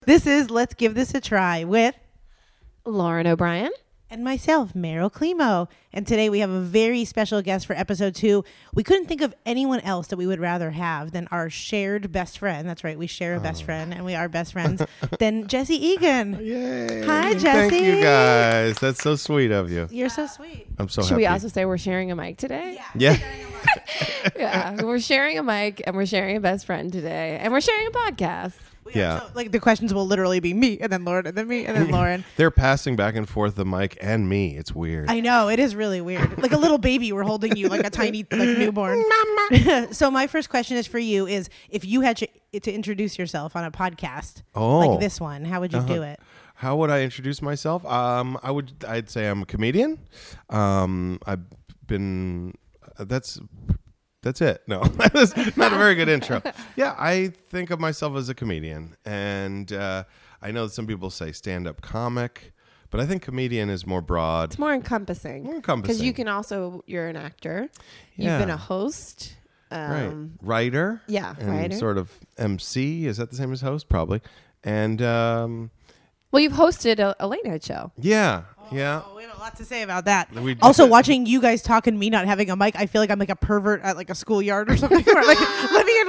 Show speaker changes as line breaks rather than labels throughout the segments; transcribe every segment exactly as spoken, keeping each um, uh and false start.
This is Let's Give This a Try with
Lauren O'Brien
and myself, Meryl Climo. And today we have a very special guest for episode two. We couldn't think of anyone else that we would rather have than our shared best friend. That's right, we share a oh. best friend, and we are best friends. Than Jesse Egan.
Yay!
Hi, Jesse.
Thank you, guys. That's so sweet of you.
You're so sweet.
I'm so
Should
happy.
we also say we're sharing a mic today?
Yeah.
Yeah.
Yeah, we're sharing a mic and we're sharing a best friend today, and we're sharing a podcast.
Yeah.
So, like, the questions will literally be me, and then Lauren, and then me, and then Lauren.
They're passing back and forth the mic and me. It's weird.
I know. It is really weird. Like a little baby, we're holding you like a tiny like newborn. So my first question is for you is, if you had to, to introduce yourself on a podcast
oh.
like this one, how would you
uh-huh.
do it?
How would I introduce myself? Um, I would. I'd say I'm a comedian. Um, I've been. Uh, that's. That's it. No, that's not a very good intro. Yeah, I think of myself as a comedian, and uh, I know that some people say stand-up comic, but I think comedian is more broad.
It's more encompassing.
More encompassing.
Because you can also, you're an actor.
Yeah.
You've been a host. Um,
right. Writer.
Yeah,
and
writer.
Sort of M C. Is that the same as host? Probably. And um,
well, you've hosted a, a late night show.
yeah, yeah.
Oh, we have a lot to say about that.
We-
Also, watching you guys talk and me not having a mic, I feel like I'm like a pervert at like a schoolyard or something. Or like, let me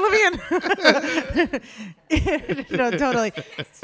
in, let me in. No, totally.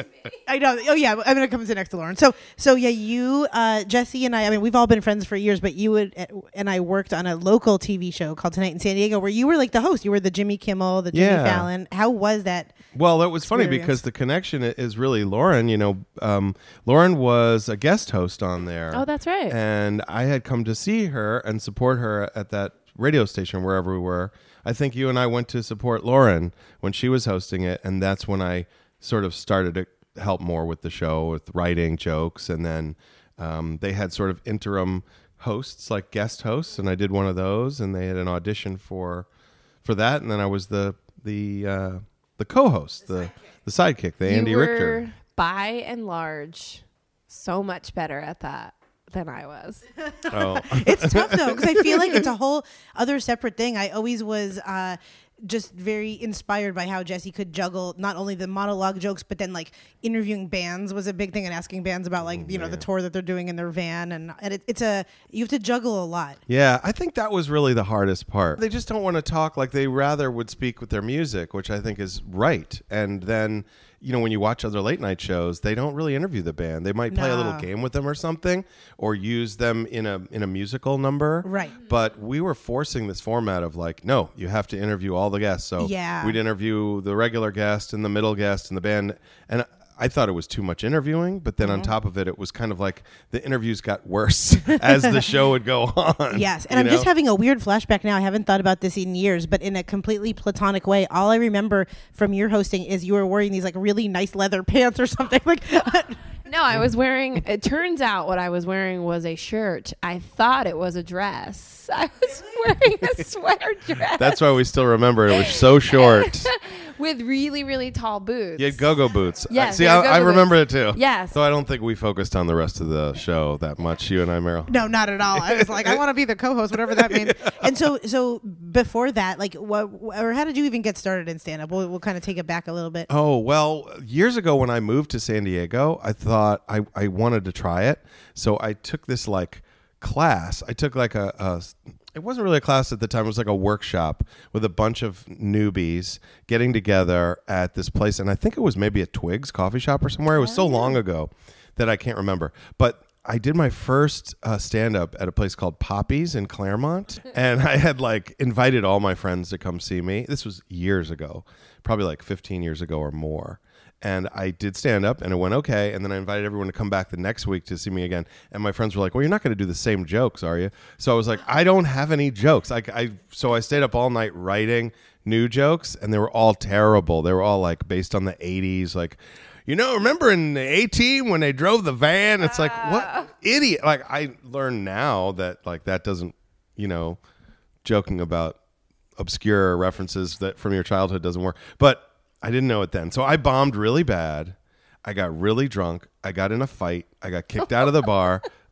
I know. Oh yeah, I'm gonna come sit next to Lauren. So, so yeah, you, uh, Jesse, and I. I mean, we've all been friends for years, but you would and I worked on a local T V show called Tonight in San Diego, where you were like the host. You were the Jimmy Kimmel, the Jimmy
Yeah.
Fallon. How was that?
Well, it was funny
experience?
because the connection i- is really Lauren. You know, um, Lauren was a guest host on there.
Oh, that's right.
And I had come to see her and support her at that radio station wherever we were. I think you and I went to support Lauren when she was hosting it, and that's when I sort of started to help more with the show, with writing jokes, and then um, they had sort of interim hosts, like guest hosts, and I did one of those, and they had an audition for for that, and then I was the the uh, the co-host, the the sidekick, the Andy
you were,
Richter.
by and large, so much better at that than I was.
Oh.
It's tough though, because I feel like it's a whole other separate thing. I always was uh, just very inspired by how Jesse could juggle not only the monologue jokes, but then like interviewing bands was a big thing, and asking bands about like,
Oh,
you know,
man.
the tour that they're doing in their van. And, and it, it's a, you have to juggle a lot.
Yeah, I think that was really the hardest part. They just don't want to talk, like they rather would speak with their music, which I think is right. And then, you know, when you watch other late night shows, they don't really interview the band. They might play a little
No.
game with them or something, or use them in a in a musical number.
Right.
But we were forcing this format of like, no, you have to interview all the guests. So
Yeah.
we'd interview the regular guest and the middle guest and the band. And I thought it was too much interviewing, but then on top of it, it was kind of like the interviews got worse as the show would go on.
Yes, and
you
I'm
know?
just having a weird flashback now. I haven't thought about this in years, but in a completely platonic way. All I remember from your hosting is you were wearing these like really nice leather pants or something. Like,
No, I was wearing, it turns out what I was wearing was a shirt. I thought it was a dress. I was wearing a sweater dress.
That's why we still remember it. It was so short.
With really, really tall boots.
You had go-go boots.
Yes,
I- See,
they had
I, I
go-go
remember it too.
Yes.
So I don't think we focused on the rest of the show that much, you and I, Meryl.
no, not at all. I was like, I want to be the co-host, whatever that means. And so, so before that, like, what or how did you even get started in stand-up? We'll, we'll kind of take it back a little bit.
Oh, well, years ago when I moved to San Diego, I thought I, I wanted to try it. So I took this like class. I took like a, a it wasn't really a class at the time. It was like a workshop with a bunch of newbies getting together at this place. And I think it was maybe a Twigs coffee shop or somewhere. It was so long ago that I can't remember. But I did my first uh, stand-up at a place called Poppy's in Claremont. And I had like invited all my friends to come see me. This was years ago, probably like fifteen years ago or more. And I did stand up and it went okay. And then I invited everyone to come back the next week to see me again. And my friends were like, well, you're not going to do the same jokes, are you? So I was like, I don't have any jokes. I, I, so I stayed up all night writing new jokes and they were all terrible. They were all like based on the eighties. Like, you know, remember in the A-Team when they drove the van? It's like, what idiot. Like I learned now that like that doesn't, you know, joking about obscure references that from your childhood doesn't work. But I didn't know it then. So I bombed really bad. I got really drunk. I got in a fight. I got kicked out of the bar.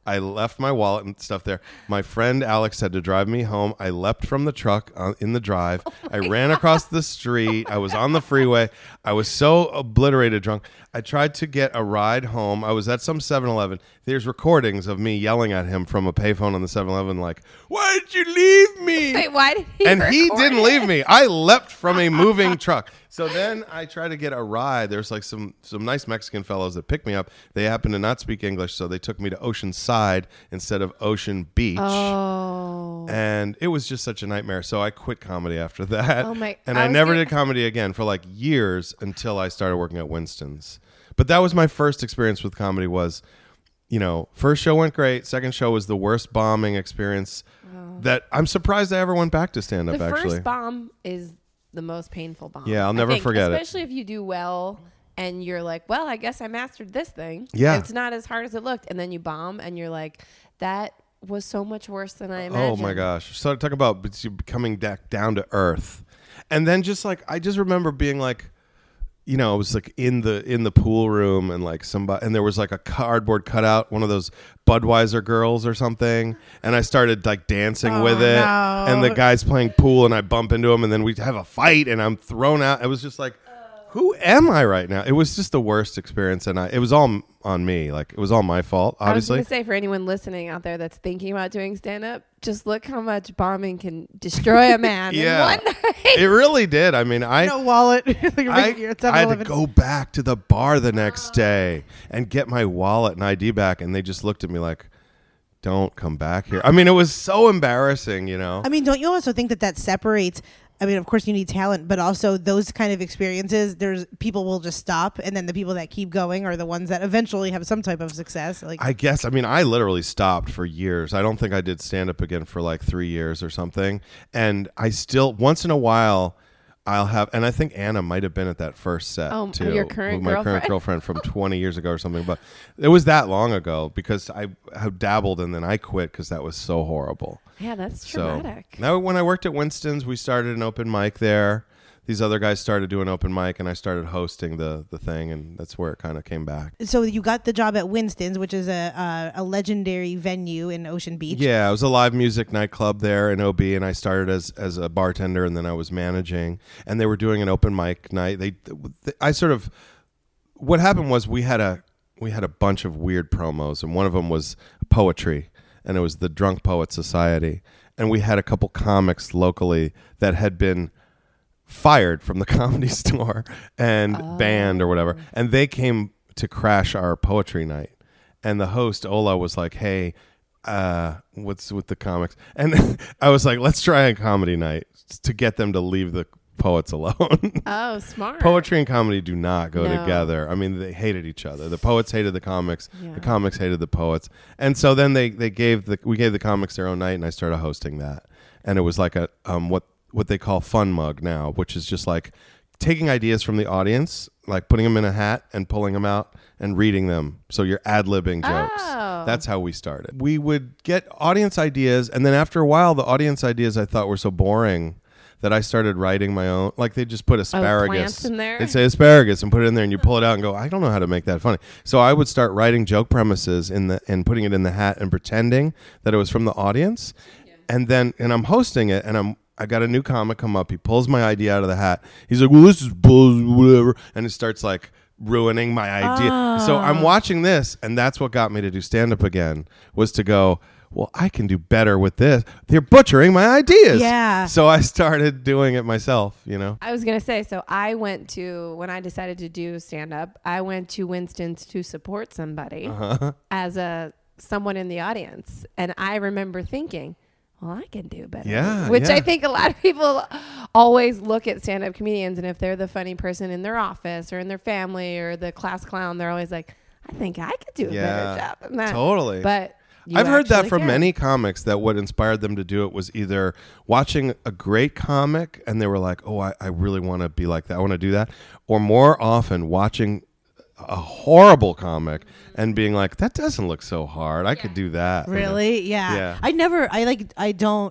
I left my wallet and stuff there. My friend Alex had to drive me home. I leapt from the truck uh, in the drive. Oh I ran God. across the street. I was on the freeway. I was so obliterated drunk. I tried to get a ride home. I was at some seven eleven. There's recordings of me yelling at him from a payphone on the seven eleven like, why did you leave me?
Wait, why did he
And he
record
didn't
it?
leave me. I leapt from a moving truck. So then I tried to get a ride. There's like some some nice Mexican fellows that picked me up. They happened to not speak English, so they took me to Oceanside instead of Ocean Beach.
Oh.
And it was just such a nightmare. So I quit comedy after that.
Oh my-
and
I
I,
was
never
gonna-
did comedy again for like years until I started working at Winston's. But that was my first experience with comedy was, you know, first show went great. Second show was the worst bombing experience that I'm surprised I ever went back to stand up
The
actually.
first bomb is the most painful bomb.
Yeah, I'll
I
never
think,
forget it.
Especially if you do well and you're like, well, I guess I mastered this thing.
Yeah.
It's not as hard as it looked. And then you bomb and you're like, that was so much worse than I imagined.
Oh my gosh. So talk about becoming da- down to earth. And then just like, I just remember being like, you know, it was like in the in the pool room and like somebody, and there was like a cardboard cutout, one of those Budweiser girls or something. And I started like dancing
Oh,
with it.
no.
And the guy's playing pool and I bump into him and then we have a fight and I'm thrown out. It was just like, who am I right now? It was just the worst experience. And I, it was all on me. Like it was all my fault,
I was
obviously.
going to say for anyone listening out there that's thinking about doing stand-up, just look how much bombing can destroy a man
Yeah.
in one night.
It really did. I mean, I...
No wallet.
I, I had to go back to the bar the next day and get my wallet and I D back, and they just looked at me like, don't come back here. I mean, it was so embarrassing, you know?
I mean, don't you also think that that separates? I mean, of course you need talent, but also those kind of experiences, there's people will just stop, and then the people that keep going are the ones that eventually have some type of success. Like,
I guess, I mean, I literally stopped for years. I don't think I did stand up again for like three years or something. And I still, once in a while, I'll have, and I think Anna might have been at that first set
Oh,
too.
your current
with my current
girlfriend?
girlfriend from twenty years ago or something. But it was that long ago because I have dabbled and then I quit because that was so horrible.
Yeah, that's
So
traumatic.
now when I worked at Winston's, we started an open mic there. These other guys started doing open mic and I started hosting the the thing, and that's where it kind of came back.
so you got the job at Winston's, which is a uh, a legendary venue in Ocean Beach.
Yeah, it was a live music nightclub there in O B, and I started as as a bartender, and then I was managing. And they were doing an open mic night. They, they I sort of, what happened was we had a we had a bunch of weird promos, and one of them was poetry, and it was the Drunk Poet Society, and we had a couple comics locally that had been fired from the Comedy Store and
Oh.
banned or whatever, and they came to crash our poetry night. And the host Ola was like, "Hey, uh, what's with the comics?" And I was like, "Let's try a comedy night to get them to leave the poets alone."
Oh, smart.
Poetry and comedy do not go
No.
together. I mean, they hated each other. The poets hated the comics.
Yeah.
The comics hated the poets. And so then they they gave the we gave the comics their own night, and I started hosting that. And it was like a um what what they call fun mug now, which is just like taking ideas from the audience, like putting them in a hat and pulling them out and reading them. So you're ad-libbing jokes.
Oh.
That's how we started. We would get audience ideas, and then after a while, the audience ideas I thought were so boring that I started writing my own. Like they just put asparagus.
plants in there?
They'd say asparagus and put it in there, and you pull it out and go, I don't know how to make that funny. So I would start writing joke premises in the and putting it in the hat and pretending that it was from the audience. And then, and I'm hosting it, and I'm, I got a new comic come up. He pulls my idea out of the hat. He's like, well, this is bull, whatever. And it starts like ruining my idea.
Oh.
So I'm watching this, and that's what got me to do stand-up again, was to go, well, I can do better with this. They're butchering my ideas.
Yeah.
So I started doing it myself, you know?
I was going to say, so I went to, when I decided to do stand-up, I went to Winston's to support somebody
Uh-huh.
as a someone in the audience. And I remember thinking, well, I can do better.
Yeah,
Which
yeah.
I think a lot of people always look at stand-up comedians, and if they're the funny person in their office or in their family or the class clown, they're always like, I think I could do a
Yeah,
better job than that.
totally.
But you
I've heard that
actually
from
can.
many comics, that what inspired them to do it was either watching a great comic and they were like, oh, I, I really want to be like that. I want to do that. Or more often watching a horrible comic and being like, that doesn't look so hard. I could do that.
Really? Yeah.
Yeah.
I never, I like, I don't,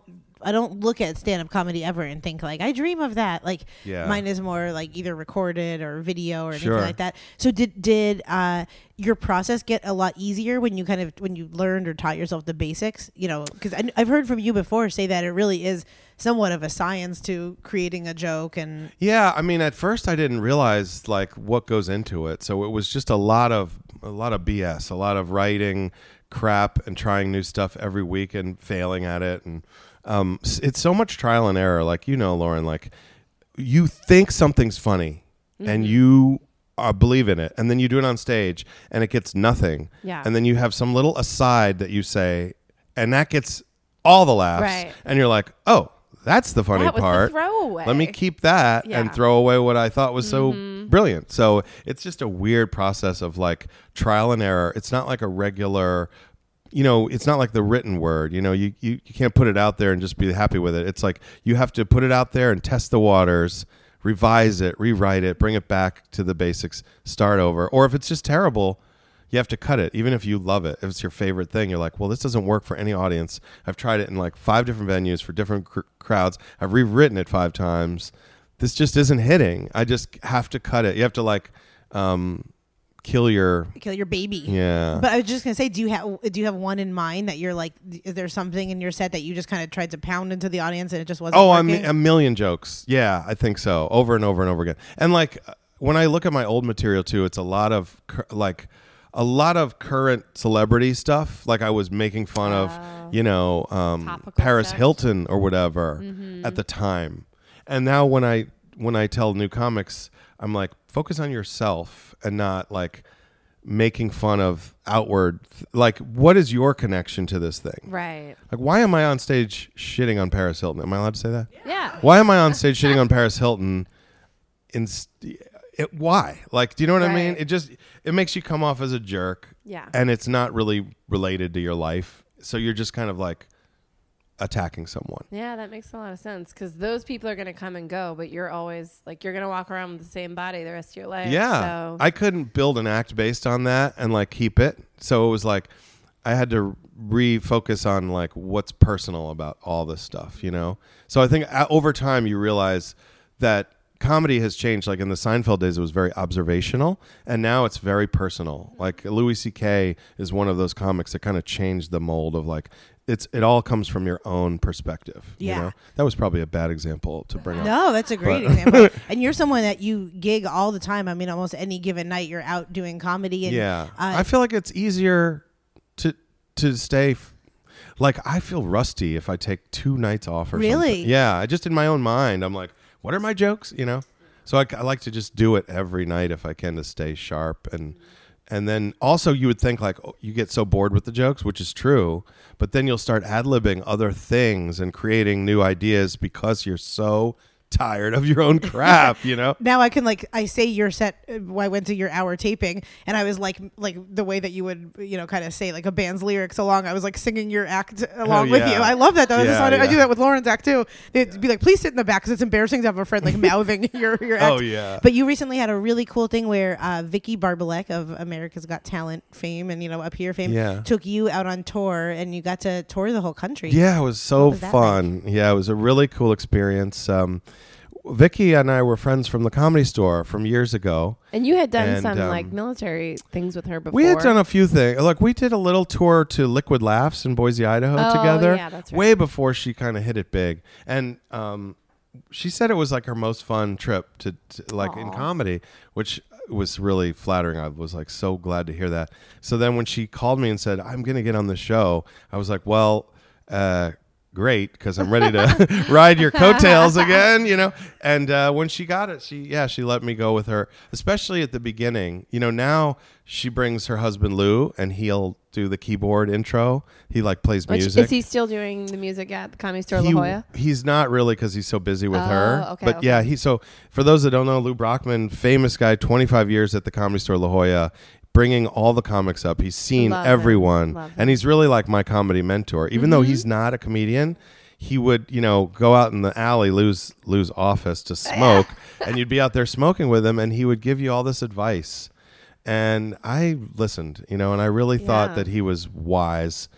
I don't look at stand-up comedy ever and think like I dream of that. Like
Yeah.
mine is more like either recorded or video or anything
Sure.
like that. So did did uh, your process get a lot easier when you kind of when you learned or taught yourself the basics? You know, because I've heard from you before say that it really is somewhat of a science to creating a joke and
Yeah, I mean, at first I didn't realize like what goes into it. So it was just a lot of a lot of B S, a lot of writing crap and trying new stuff every week and failing at it. And um, s- it's so much trial and error. Like, you know, Lauren, like you think something's funny and you uh, believe in it, and then you do it on stage and it gets nothing.
Yeah.
And then you have some little aside that you say, and that gets all the laughs.
Right.
And you're like, oh, that's the funny
That was the
part.
throwaway.
Let me keep that
Yeah.
and throw away what I thought was so brilliant. So it's just a weird process of like trial and error. It's not like a regular, you know, it's not like the written word. You know, you, you, you can't put it out there and just be happy with it. It's like you have to put it out there and test the waters, revise it, rewrite it, bring it back to the basics, start over. Or if it's just terrible, you have to cut it. Even if you love it, if it's your favorite thing, you're like, well, this doesn't work for any audience. I've tried it in like five different venues for different cr- crowds. I've rewritten it five times. This just isn't hitting. I just have to cut it. You have to like um, kill your
kill your baby.
yeah.
But I was just gonna say, do you have do you have one in mind that you're like? Is there something in your set that you just kind of tried to pound into the audience and it just wasn't
Oh, a,
working?
mi- a million jokes. Yeah, I think so. Over and over and over again. And like uh, when I look at my old material too, it's a lot of cur- like a lot of current celebrity stuff. Like I was making fun
Oh.
of, you know, um,
Topical
Paris
stuff.
Hilton or whatever at the time. And now when I when I tell new comics, I'm like, focus on yourself and not like making fun of outward. Th- like, what is your connection to this thing?
Right.
Like, why am I on stage shitting on Paris Hilton? Am I allowed to say that?
Yeah.
Why am I on stage shitting on Paris Hilton? In st- it, why? Like, do you know what I mean?
Right.
It just it makes you come off as a jerk,
Yeah.
and it's not really related to your life. So you're just kind of like attacking someone.
Yeah, that makes a lot of sense because those people are going to come and go, but you're always like you're going to walk around with the same body the rest of your life.
Yeah,
So
I couldn't build an act based on that and like keep it. So it was like I had to refocus on like what's personal about all this stuff, you know. So I think uh, over time you realize that comedy has changed. Like in the Seinfeld days, it was very observational, and now it's very personal. Like Louis C K is one of those comics that kind of changed the mold of like it's it all comes from your own perspective.
Yeah.
You know? That was probably a bad example to bring up.
No, that's a great
But-
example. And you're someone that you gig all the time. I mean, almost any given night you're out doing comedy. And,
Yeah,
uh,
I feel like it's easier to to stay. F- like I feel rusty if I take two nights off or
Really?
something. Yeah, I just in my own mind, I'm like, what are my jokes? You know, so I, I like to just do it every night if I can to stay sharp and. And then also you would think like oh, you get so bored with the jokes, which is true, but then you'll start ad-libbing other things and creating new ideas because you're so tired of your own crap, you know?
now I can like I say your set. uh, I went to your hour taping, and I was like like the way that you would you know kind of say like a band's lyrics along. I was like singing your act along with
yeah.
you. I love that though. That's
Yeah,
what I, I
yeah.
do that with Lauren's act too. They'd be like, please sit in the back because it's embarrassing to have a friend like mouthing your your act.
Oh, yeah.
But you recently had a really cool thing where uh, Vicky Barbalek of America's Got Talent fame and you know Up Here fame
Yeah.
took you out on tour, and you got to tour the whole country.
Yeah, it was so
What was that
fun. Yeah, it was a really cool experience. Um, Vicky and I were friends from the Comedy Store from years ago.
and you had done
And,
some
um,
like military things with her before.
We had done a few things. Like we did a little tour to Liquid Laughs in Boise, Idaho
Oh,
together.
yeah, that's right.
Way before she kind of hit it big. And um, she said it was like her most fun trip to, to like in
Aw.
comedy, which was really flattering. I was like so glad to hear that. So then when she called me and said, I'm going to get on the show, I was like, well, uh, great, because I'm ready to ride your coattails again, you know. And uh, when she got it, she yeah, she let me go with her, especially at the beginning. You know, now she brings her husband Lou, and he'll do the keyboard intro. He like plays
Which,
music.
is he still doing the music at the Comedy Store
He-
La Jolla?
He's not really because he's so busy with
Oh,
her.
okay,
but
okay.
yeah, he so for those that don't know, Lou Brockman, famous guy, twenty-five years at the Comedy Store La Jolla, bringing all the comics up. He's seen
Love him.
everyone,
Love him.
and he's really like my comedy mentor. Even though
Mhm.
he's not a comedian, he would you know go out in the alley, Lou's Lou's office to smoke, and you'd be out there smoking with him, and he would give you all this advice. And I listened, you know, and I really thought
Yeah.
that he was wise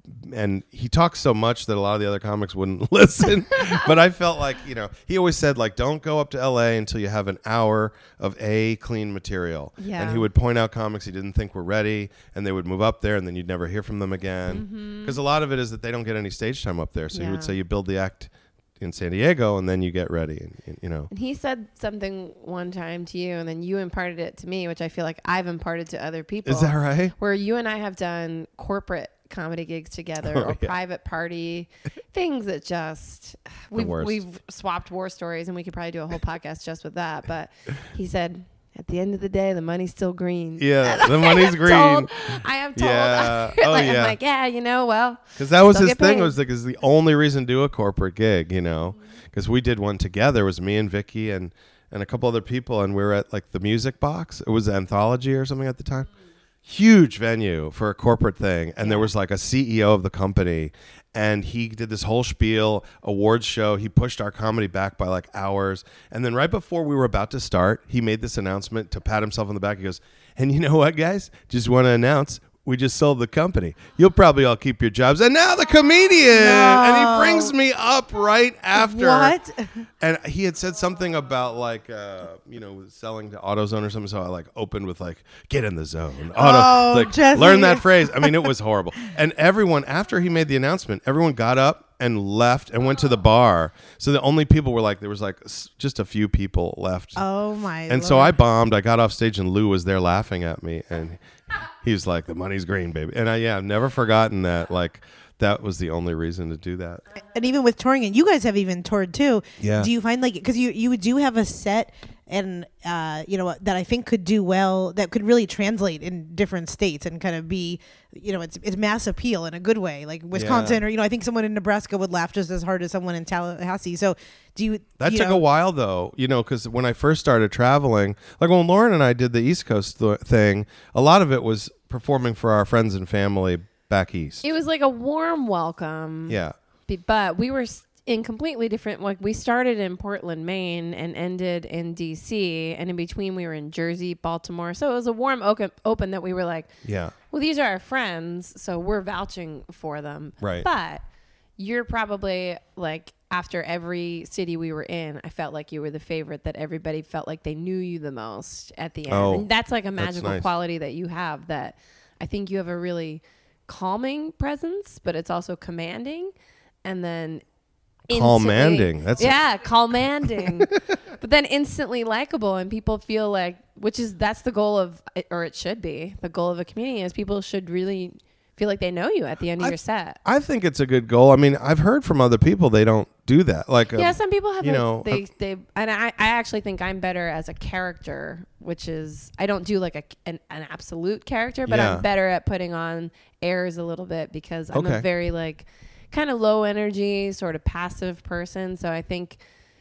and he talks so much that a lot of the other comics wouldn't listen. But I felt like, you know, he always said, like, don't go up to L A until you have an hour of A, clean material.
Yeah.
And he would point out comics he didn't think were ready, and they would move up there, and then you'd never hear from them again. Because mm-hmm. a lot of it is that they don't get any stage time up there. So
yeah.
he would say you build the act in San Diego, and then you get ready, and, and you know.
And he said something one time to you, and then you imparted it to me, which I feel like I've imparted to other people.
Is that right?
Where you and I have done corporate comedy gigs together oh, or yeah. private party things that just we've, we've swapped war stories, and we could probably do a whole podcast just with that. But he said, at the end of the day, the money's still green.
Yeah, the money's green.
Told, I have told.
Yeah.
like,
oh, yeah.
I'm like, yeah, you know, well.
Because that was his thing.
Paid.
Was like, is the only reason to do a corporate gig, you know? Because we did one together. It was me and Vicky and, and a couple other people, and we were at like the Music Box. It was Anthology or something at the time. Huge venue for a corporate thing. And yeah. there was like a C E O of the company, and he did this whole spiel, awards show. He pushed our comedy back by like hours. And then right before we were about to start, he made this announcement to pat himself on the back. He goes, and you know what, guys? Just want to announce, we just sold the company. You'll probably all keep your jobs. And now the comedian. No. And he brings me up right after.
What?
And he had said something about like, uh, you know, selling to AutoZone or something. So I like opened with like, get in the zone. Auto,
oh,
like,
Jesse.
Learn that phrase. I mean, it was horrible. And everyone, after he made the announcement, everyone got up and left and went to the bar. So the only people were like, there was like s- just a few people left.
Oh my
And
Lord.
so I bombed. I got off stage and Lou was there laughing at me. And he was like, the money's green, baby. And I, yeah, I've never forgotten that. Like, that was the only reason to do that.
And even with touring, and you guys have even toured too.
Yeah.
Do you find like, because you, you do have a set and, uh, you know, that I think could do well, that could really translate in different states and kind of be, you know, it's it's mass appeal in a good way. Like Wisconsin,
yeah.
or, you know, I think someone in Nebraska would laugh just as hard as someone in Tallahassee. So do you...
That
you
took
know,
a while, though, you know, because when I first started traveling, like when Lauren and I did the East Coast th- thing, a lot of it was performing for our friends and family back east.
It was like a warm welcome.
Yeah.
But we were in completely different, like we started in Portland, Maine and ended in D C, and in between we were in Jersey, Baltimore. So it was a warm open, open that we were like,
yeah,
well, these are our friends, so we're vouching for them.
Right.
But you're probably like, after every city we were in, I felt like you were the favorite, that everybody felt like they knew you the most at the end.
Oh,
and that's like a magical
nice.
quality that you have, that I think you have a really calming presence, but it's also commanding. And then
Calmanding. That's
yeah, calmanding. But then instantly likable, and people feel like, which is that's the goal of, or it should be the goal of a comedian, is people should really feel like they know you at the end of
I,
your set.
I think it's a good goal. I mean, I've heard from other people they don't do that. Like,
yeah,
um,
some people have,
you
like,
know,
they
uh,
they, and I, I actually think I'm better as a character, which is I don't do like a an, an absolute character, but
Yeah.
I'm better at putting on airs a little bit, because I'm
Okay.
a very like kind of low energy, sort of passive person. So I think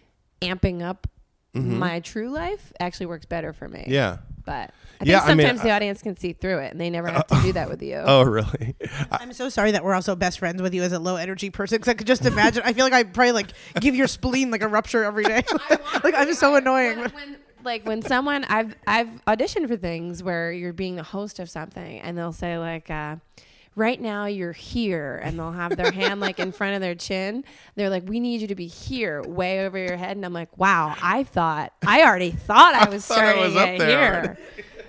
amping up
mm-hmm.
my true life actually works better for me.
Yeah.
But I
Yeah,
think
I mean,
sometimes the
I-
audience can see through it, and they never have to do that with you.
Oh, really?
I'm so sorry that we're also best friends with you as a low energy person, because I could just imagine. I feel like I probably like give your spleen like a rupture every day. Like I'm so annoying.
When, when, like when someone I've I've auditioned for things where you're being the host of something, and they'll say like, uh, right now you're here, and they'll have their hand like in front of their chin. They're like, we need you to be here, way over your head. And I'm like, wow, I thought I already thought I was
I thought I
starting
was up
it
there
here.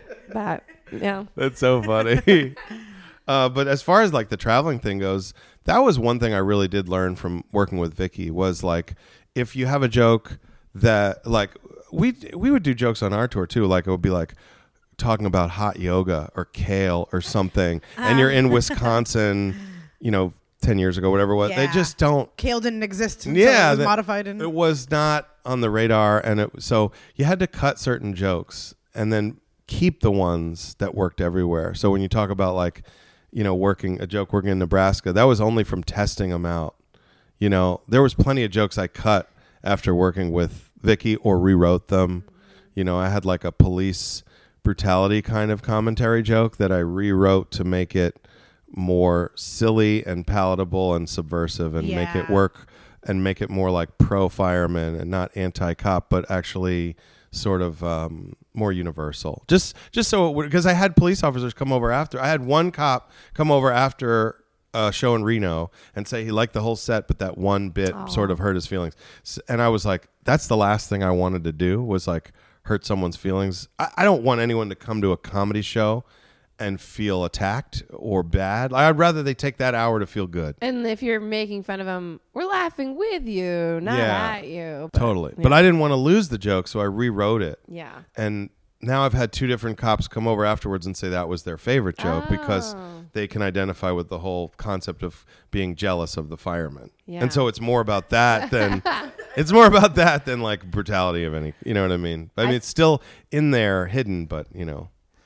But yeah.
That's so funny. uh, but as far as like the traveling thing goes, that was one thing I really did learn from working with Vicky, was like, if you have a joke that like we we would do jokes on our tour too. Like it would be like talking about hot yoga or kale or something, and you're in Wisconsin, you know, ten years ago, whatever it was. They
Yeah.
just don't.
Kale didn't exist until
Yeah,
it was
that-
modified. And
It was not on the radar, and it so you had to cut certain jokes and then keep the ones that worked everywhere. So when you talk about like, you know, working a joke working in Nebraska, that was only from testing them out. You know, there was plenty of jokes I cut after working with Vicky or rewrote them. You know, I had like a police brutality kind of commentary joke that I rewrote to make it more silly and palatable and subversive, and make it
Yeah.
work and make it more like pro fireman and not anti cop, but actually sort of um, more universal. Just just so it would, because I had police officers come over after. I had one cop come over after a show in Reno and say he liked the whole set, but that one bit
Aw.
sort of hurt his feelings. S- And I was like, that's the last thing I wanted to do was like hurt someone's feelings. I, I don't want anyone to come to a comedy show and feel attacked or bad. I'd rather they take that hour to feel good.
And if you're making fun of them, we're laughing with you, not
Yeah.
at you. But,
Totally.
yeah.
But I didn't want to lose the joke, so I rewrote it.
Yeah.
And now I've had two different cops come over afterwards and say that was their favorite joke because
Oh.
they can identify with the whole concept of being jealous of the firemen.
Yeah.
And so it's more about that than it's more about that than like brutality of any, you know what I mean? I mean,
I-
it's still in there hidden, but you know.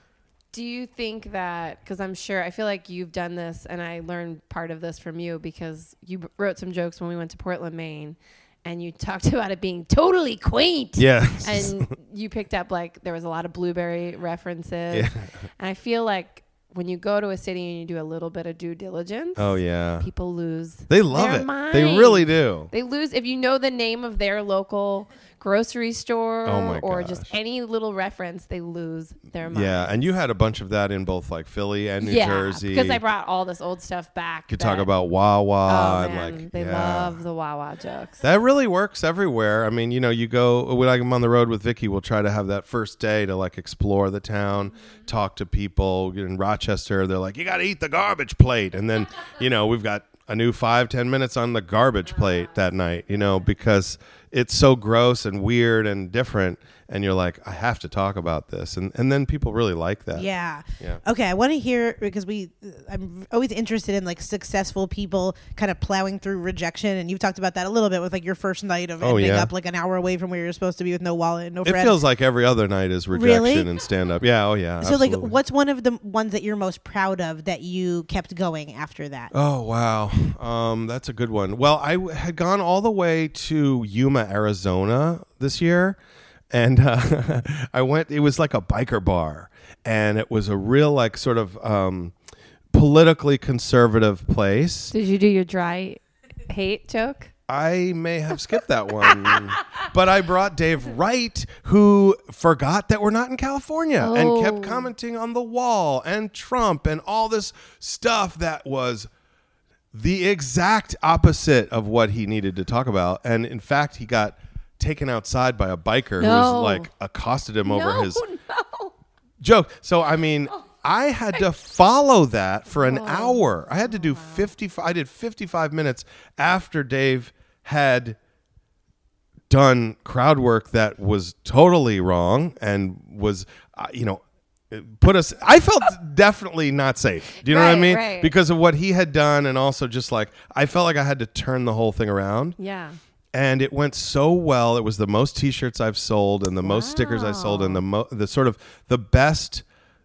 Do you think that, because I'm sure, I feel like you've done this, and I learned part of this from you because you b- wrote some jokes when we went to Portland, Maine, and you talked about it being totally quaint.
Yeah.
And you picked up, like, there was a lot of blueberry references.
Yeah.
And I feel like when you go to a city and you do a little bit of due diligence,
Oh yeah.
people lose
They love
their
it.
mind.
They really do.
They lose if you know the name of their local grocery store
Oh my
or just
gosh.
any little reference, they lose their mind.
Yeah, and you had a bunch of that in both like Philly and New
yeah,
Jersey.
because I brought all this old stuff back.
could
that-
talk about Wawa
Oh
and
man,
like
they
yeah.
love the Wawa jokes.
That really works everywhere. I mean, you know, you go when I'm on the road with Vicky, we'll try to have that first day to like explore the town, talk to people in Rochester. They're like, you got to eat the garbage plate, and then you know we've got a new five ten minutes on the garbage plate that night. You know, because it's so gross and weird and different, and you're like, I have to talk about this, and and then people really like that.
Yeah.
Yeah.
Okay, I want to hear because we I'm always interested in like successful people kind of plowing through rejection, and you've talked about that a little bit with like your first night of
Oh,
ending
yeah.
up like an hour away from where you're supposed to be with no wallet, and no
It
friends.
feels like every other night is rejection
Really?
and stand up. Yeah, oh yeah.
so like,
absolutely.
what's one of the ones that you're most proud of that you kept going after that?
Oh wow, um, that's a good one. Well, I w- had gone all the way to Yuma, Arizona this year, and uh, I went. It was like a biker bar, and it was a real like sort of um, politically conservative place.
Did you do your dry hate joke?
I may have skipped that one, but I brought Dave Wright, who forgot that we're not in California and
Oh.
kept commenting on the wall and Trump and all this stuff that was the exact opposite of what he needed to talk about. And in fact, he got taken outside by a biker who
No.
was like accosted him over
no,
his
no.
joke. So I mean, I had to follow that for an hour. I had to do fifty. I did fifty-five minutes after Dave had done crowd work that was totally wrong and was, uh, you know, put us. I felt definitely not safe. Do you know what I
Right,
mean?
right.
Because of what he had done, and also just like I felt like I had to turn the whole thing around.
Yeah.
And it went so well. It was the most T-shirts I've sold, and the most stickers I sold, and the mo- the sort of the best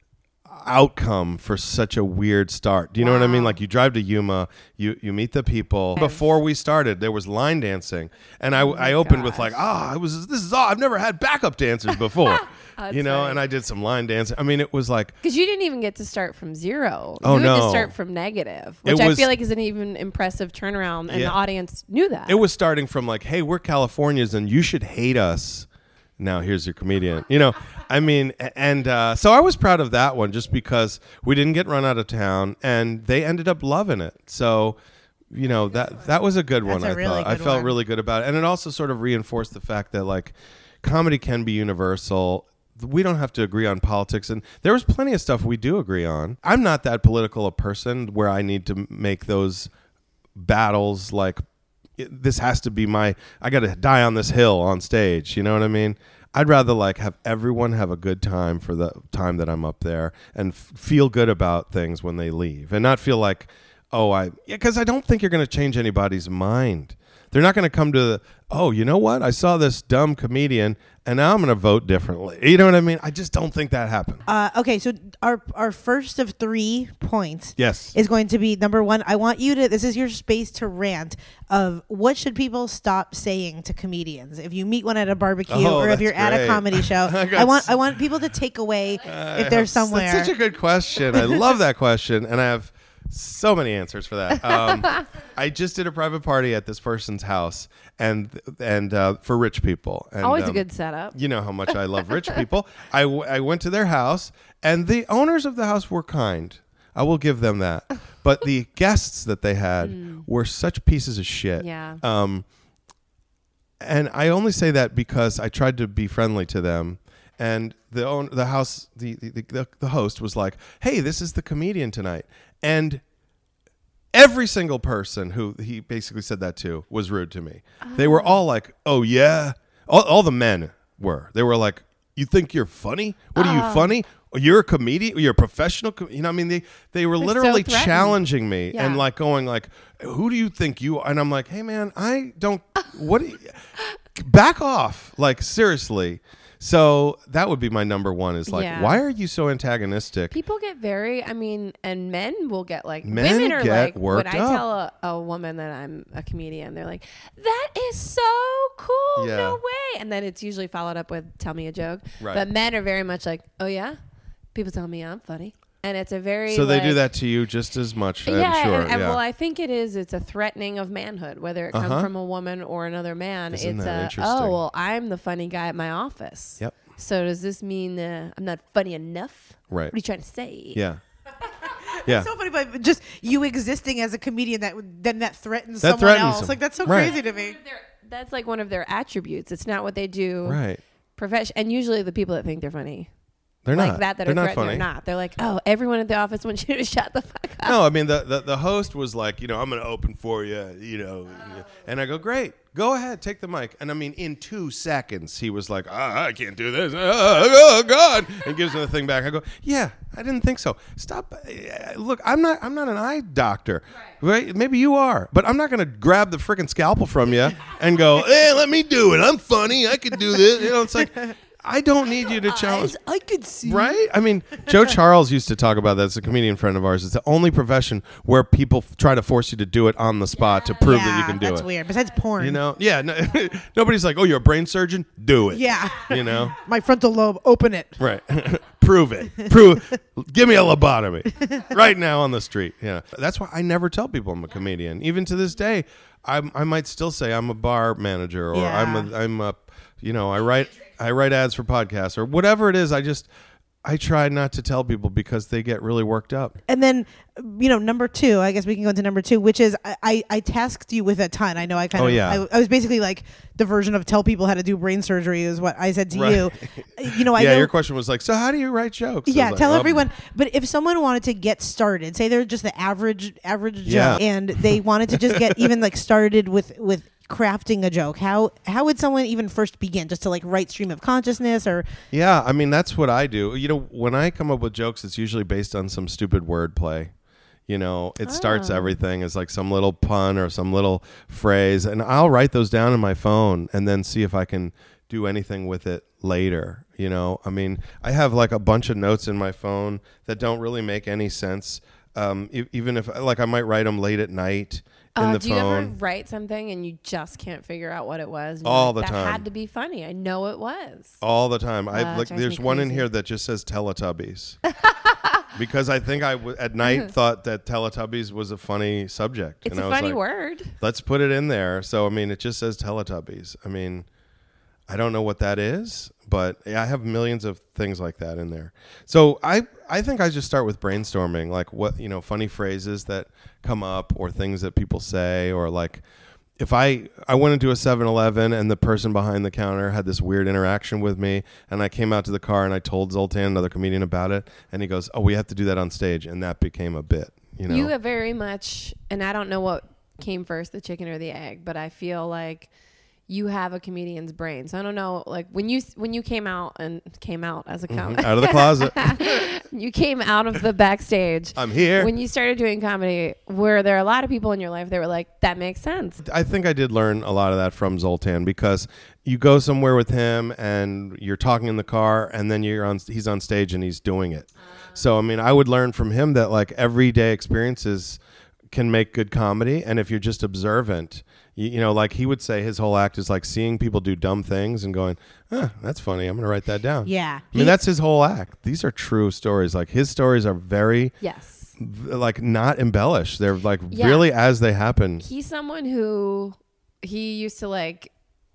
outcome for such a weird start. Do you know what I mean?
Wow.
Like you drive to Yuma, you you meet the people. Before we started, there was line dancing, and I I opened with like, ah, it was this is all I've never had backup dancers before,
That's
you know.
right.
And I did some line dancing. I mean, it was like
Because you didn't even get to start from zero.
Oh,
you had to
no.
start from negative,
It
which I
was-
feel like is an even impressive turnaround, and
Yeah.
the audience knew that.
it was starting from like, hey, we're Californians, and you should hate us. Now here's your comedian. You know, I mean, a- and uh, so I was proud of that one just because we didn't get run out of town, and they ended up loving it. So, you know, that that was a good one.
That's a
I
really
thought I
good
felt
one.
really good about it, and it also sort of reinforced the fact that like comedy can be universal. We don't have to agree on politics, and there was plenty of stuff we do agree on. I'm not that political a person where I need to make those battles like it- this has to be my I got to die on this hill on stage, you know what I mean? I'd rather like have everyone have a good time for the time that I'm up there and f- feel good about things when they leave and not feel like, oh, I yeah, cuz I don't think you're going to change anybody's mind. They're not going to come to the, oh, you know what? I saw this dumb comedian and now I'm going to vote differently. You know what I mean? I just don't think that happened.
Uh, okay, so our our first of three points
Yes.
is going to be number one. I want you to. This is your space to rant of what should people stop saying to comedians if you meet one at a barbecue
Oh,
or if
that's
you're at a
great.
comedy show.
I
I,
got
want
s-
I want people to take away
Uh,
if they're somewhere.
That's such a good question. I love that question, and I have so many answers for that. Um, I just did a private party at this person's house, and and uh, for rich people. And,
Always a
um,
good setup.
You know how much I love rich people. I, w- I went to their house, and the owners of the house were kind. I will give them that. But the guests that they had mm. were such pieces of shit.
Yeah.
Um, and I only say that because I tried to be friendly to them. And the own, the house, the, the, the, the host was like, hey, this is the comedian tonight. And every single person who he basically said that to was rude to me. Oh. They were all like, oh, yeah. All, all the men were. They were like, you think you're funny? What are
oh.
you, funny? You're a comedian? You're a professional? Com-? You know, I mean, they, they were
They're
literally
so
challenging me
yeah.
and like going like, who do you think you are? And I'm like, hey, man, I don't, what do you, back off. Like, seriously. So that would be my number one is like,
yeah.
why are you so antagonistic?
People get very, I mean, and men will get like,
men
women are
get
like,
worked
when I
up.
tell a, a woman that I'm a comedian, they're like, that is so cool.
Yeah.
No way. And then it's usually followed up with, tell me a joke.
Right.
But men are very much like, oh yeah, people tell me I'm funny. And it's a very
So
like,
they do that to you just as much,
yeah,
I'm sure.
And, and
yeah.
well, I think it is. It's a threatening of manhood, whether it comes
Uh-huh.
from a woman or another man.
Isn't
it's
that
a,
interesting?
oh, well, I'm the funny guy at my office.
Yep.
So does this mean uh, I'm not funny enough?
Right.
What are you trying to say?
Yeah. Yeah.
It's so funny, but just you existing as a comedian that would- then that threatens
That
someone
threatens
else.
them.
Like that's so
Right.
crazy to me.
That's like one of their attributes. It's not what they do.
Right.
Profession. And usually the people that think they're funny,
They're
like
not.
that, that
They're
are
not
threatening
funny.
are not. They're like, oh, everyone at the office wants you to shut the fuck up.
No, I mean the, the the host was like, you know, I'm going to open for you, you know, and I go, great, go ahead, take the mic. And I mean, in two seconds, he was like, ah, I can't do this, oh, oh God, and gives me the thing back. I go, yeah, I didn't think so. Stop. Look, I'm not I'm not an eye doctor, right? right? Maybe you are, but I'm not going to grab the freaking scalpel from you and go, hey, let me do it. I'm funny. I can do this. You know, it's like. I don't need you to challenge.
I could see.
Right? I mean, Joe Charles used to talk about that. It's a comedian friend of ours. It's the only profession where people f- try to force you to do it on the spot to prove
yeah,
that you can do
that's
it.
weird. Besides porn.
You know? Yeah. No, nobody's like, oh, you're a brain surgeon? Do it.
Yeah.
You know?
My frontal lobe, open it.
Right. Prove it. Prove. Give me a lobotomy right now on the street. Yeah. That's why I never tell people I'm a comedian. Even to this day, I'm, I might still say I'm a bar manager or
Yeah.
I'm a, I'm a, you know, I write, I write ads for podcasts or whatever it is. I just, I try not to tell people because they get really worked up.
And then, you know, number two, I guess we can go into number two, which is I, I, I tasked you with a ton. I know I kind
Oh,
of,
yeah.
I, I was basically like the version of tell people how to do brain surgery is what I said to
Right.
you. You know, I
yeah,
know.
your question was like, so how do you write jokes? I
Yeah,
was like,
tell
"Oh,
everyone. But if someone wanted to get started, say they're just the average average
Yeah.
Joe, and they wanted to just get even like started with with crafting a joke, how how would someone even first begin? Just to like write stream of consciousness or
Yeah, I mean, that's what I do. You know, when I come up with jokes, it's usually based on some stupid wordplay. You know, it starts
Oh.
everything as like some little pun or some little phrase. And I'll write those down in my phone and then see if I can do anything with it later. You know, I mean, I have like a bunch of notes in my phone that don't really make any sense. Um, e- even if like I might write them late at night in
Uh,
the
do you ever
phone.
write something and you just can't figure out what it was? And you're
All
like,
the
that
time.
had to be funny. I know it was.
All the time. I
Uh,
like.
drives
There's
me
one in
crazy.
here that just says Teletubbies, because I think I w- at night thought that Teletubbies was a funny subject.
It's
and
a
I was
funny
like,
word.
Let's put it in there. So I mean, it just says Teletubbies. I mean, I don't know what that is, but yeah, I have millions of things like that in there. So I I think I just start with brainstorming, like what you know, funny phrases that come up or things that people say, or like. If I, I went into a seven eleven and the person behind the counter had this weird interaction with me and I came out to the car and I told Zoltan, another comedian, about it, and he goes, oh, we have to do that on stage, and that became a bit, you know?
You have very much, and I don't know what came first, the chicken or the egg, but I feel like you have a comedian's brain. So I don't know, like when you when you came out and came out as a comic,
Out of the closet.
you came out of the backstage.
I'm here.
When you started doing comedy, were there a lot of people in your life that were like, that makes sense?
I think I did learn a lot of that from Zoltan, because you go somewhere with him and you're talking in the car and then you're on he's on stage and he's doing it. So I mean, I would learn from him that like everyday experiences can make good comedy, and if you're just observant, you, you know, like he would say his whole act is like seeing people do dumb things and going, huh, that's funny, I'm going to write that down.
yeah.
I mean, that's his whole act. These are true stories. Like his stories are very
Yes.
v- like not embellished. They're like
Yeah.
really as they happen.
He's someone who he used to like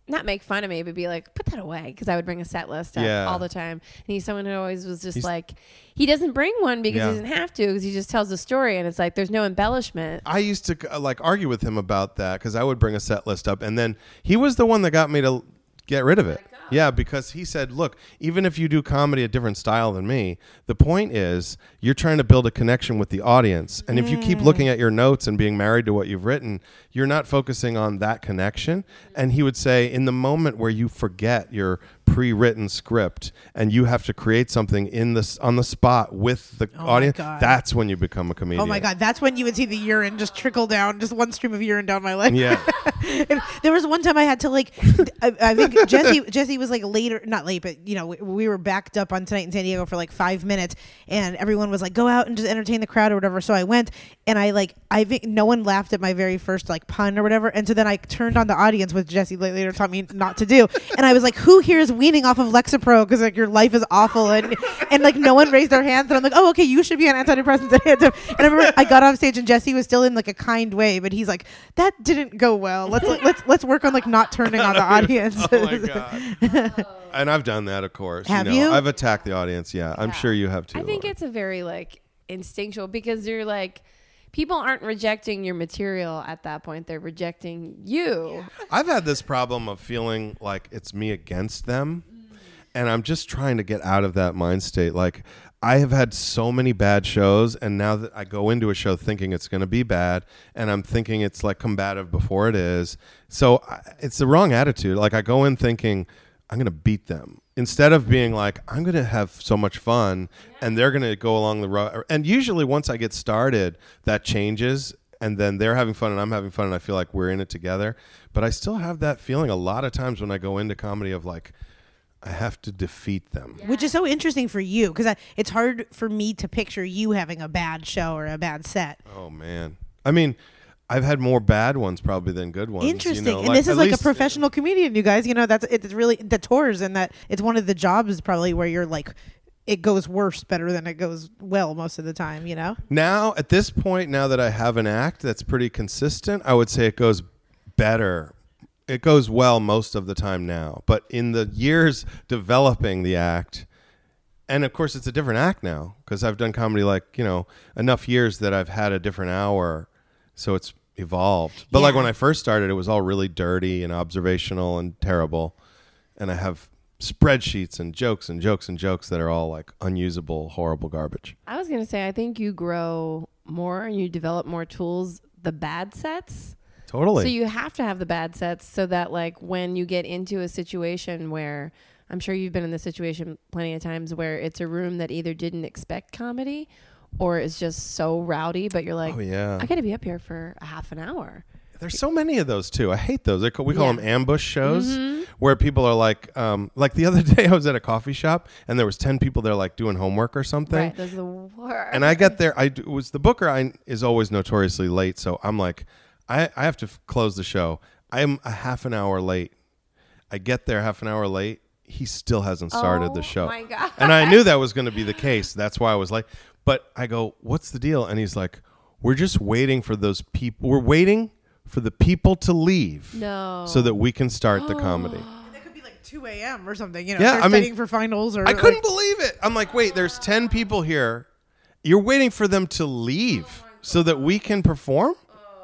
not make fun of me, but be like, put that away, because I would bring a set list up
Yeah.
all the time. And he's someone who always was just
He's-
like, he doesn't bring one because
Yeah.
he doesn't have to, because he just tells the story, and it's like there's no embellishment.
I used to uh, like argue with him about that because I would bring a set list up, and then he was the one that got me to get rid of it. Yeah, because he said, look, even if you do comedy a different style than me, the point is you're trying to build a connection with the audience. And if you keep looking at your notes and being married to what you've written, you're not focusing on that connection. And he would say, in the moment where you forget your pre-written script and you have to create something in this on the spot with the
Oh my
audience,
God.
that's when you become a comedian.
Oh my God, that's when you would see the urine just trickle down, just one stream of urine down my leg.
Yeah.
And there was one time I had to like, I, I think Jesse Jesse was like later, not late, but you know, we, we were backed up on Tonight in San Diego for like five minutes, and everyone was like, go out and just entertain the crowd or whatever. So I went, and I like, I think no one laughed at my very first like pun or whatever, and so then I turned on the audience, which Jesse later taught me not to do, and I was like, who here is weaning off of Lexapro because like your life is awful, and and like no one raised their hands, and I'm like, oh okay, you should be on antidepressants. And I remember I got off stage and Jesse was still in like a kind way, but he's like, that didn't go well. Let's let's let's work on like not turning on the audience.
Oh my God. And I've done that, of course.
Have
you? Know,
you?
I've attacked the audience. Yeah, I'm
Yeah.
sure you have too.
I think
Lauren.
it's a very like instinctual, because you're like, people aren't rejecting your material at that point, they're rejecting you.
I've had this problem of feeling like it's me against them, and I'm just trying to get out of that mind state. Like, I have had so many bad shows, and now that I go into a show thinking it's going to be bad, and I'm thinking it's like combative before it is, so I, it's the wrong attitude. Like, I go in thinking I'm going to beat them, instead of being like, I'm going to have so much fun, and they're going to go along the road. And usually once I get started, that changes, and then they're having fun and I'm having fun, and I feel like we're in it together. But I still have that feeling a lot of times when I go into comedy of like, I have to defeat them.
Which is so interesting for you, because it's hard for me to picture you having a bad show or a bad set.
Oh, man. I mean, I've had more bad ones probably than good ones.
Interesting.
You know,
And
like,
this is
at
like a
least-
professional comedian, you guys. You know, that's it's really the tours, and that it's one of the jobs probably where you're like, it goes worse better than it goes well most of the time, you know?
Now, at this point, now that I have an act that's pretty consistent, I would say it goes better. It goes well most of the time now. But in the years developing the act, and of course it's a different act now because I've done comedy like, you know, enough years that I've had a different hour. So it's evolved. But like
Yeah.
when I first started, it was all really dirty and observational and terrible. And I have spreadsheets and jokes and jokes and jokes that are all like unusable, horrible garbage.
I was gonna say, I think you grow more and you develop more tools, the bad sets.
Totally.
So you have to have the bad sets so that like when you get into a situation where, I'm sure you've been in this situation plenty of times, where it's a room that either didn't expect comedy or is just so rowdy, but you're like,
oh, yeah.
I got to be up here for a half an hour.
There's so many of those too. I hate those. They call, we call
Yeah.
them ambush shows, where people are like, um, like the other day I was at a coffee shop and there was ten people there like doing homework or something.
Right. Those are the worst.
And I get there. I d- was the booker. I is always notoriously late, so I'm like, I I have to f- close the show. I'm a half an hour late. I get there half an hour late. He still hasn't started
Oh
the show.
my God.
And I knew that was going to be the case. That's why I was late. But I go, what's the deal? And he's like, we're just waiting for those people. We're waiting for the people to leave.
No.
So that we can start the comedy.
That could be like two a.m. or something, you know?
Yeah,
they're
I mean,
studying for finals or
I couldn't
like-
believe it. I'm like, wait, there's ten people here. You're waiting for them to leave so that we can perform?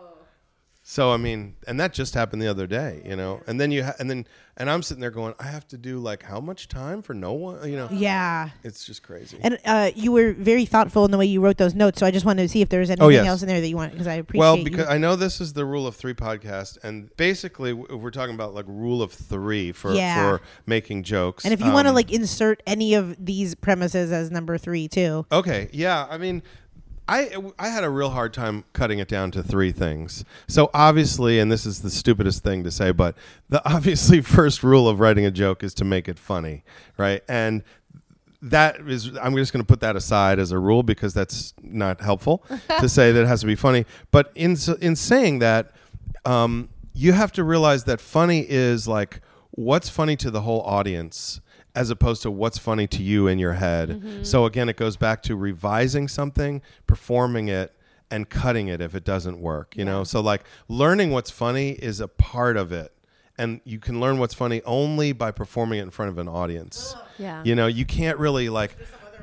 So I mean, and that just happened the other day, you know. And then you ha- and then and I'm sitting there going, I have to do like how much time for no one, you know.
Yeah.
It's just crazy.
And uh, you were very thoughtful in the way you wrote those notes, so I just wanted to see if there was anything
Oh, yes.
else in there that you want, because I appreciate
Well,
you.
because I know this is the Rule of Three podcast, and basically w- we're talking about like Rule of Three for
Yeah.
for making jokes.
And if you want to
Um,
like insert any of these premises as number three too.
Okay, yeah. I mean, I I had a real hard time cutting it down to three things. So obviously, and this is the stupidest thing to say, but the obviously first rule of writing a joke is to make it funny, right? And that is, I'm just going to put that aside as a rule because that's not helpful to say that it has to be funny. But in in saying that, um, you have to realize that funny is like what's funny to the whole audience, as opposed to what's funny to you in your head.
Mm-hmm.
So again, it goes back to revising something, performing it, and cutting it if it doesn't work, you know? So like learning what's funny is a part of it. and you can learn what's funny only by performing it in front of an audience.
Yeah.
You know, you can't really like.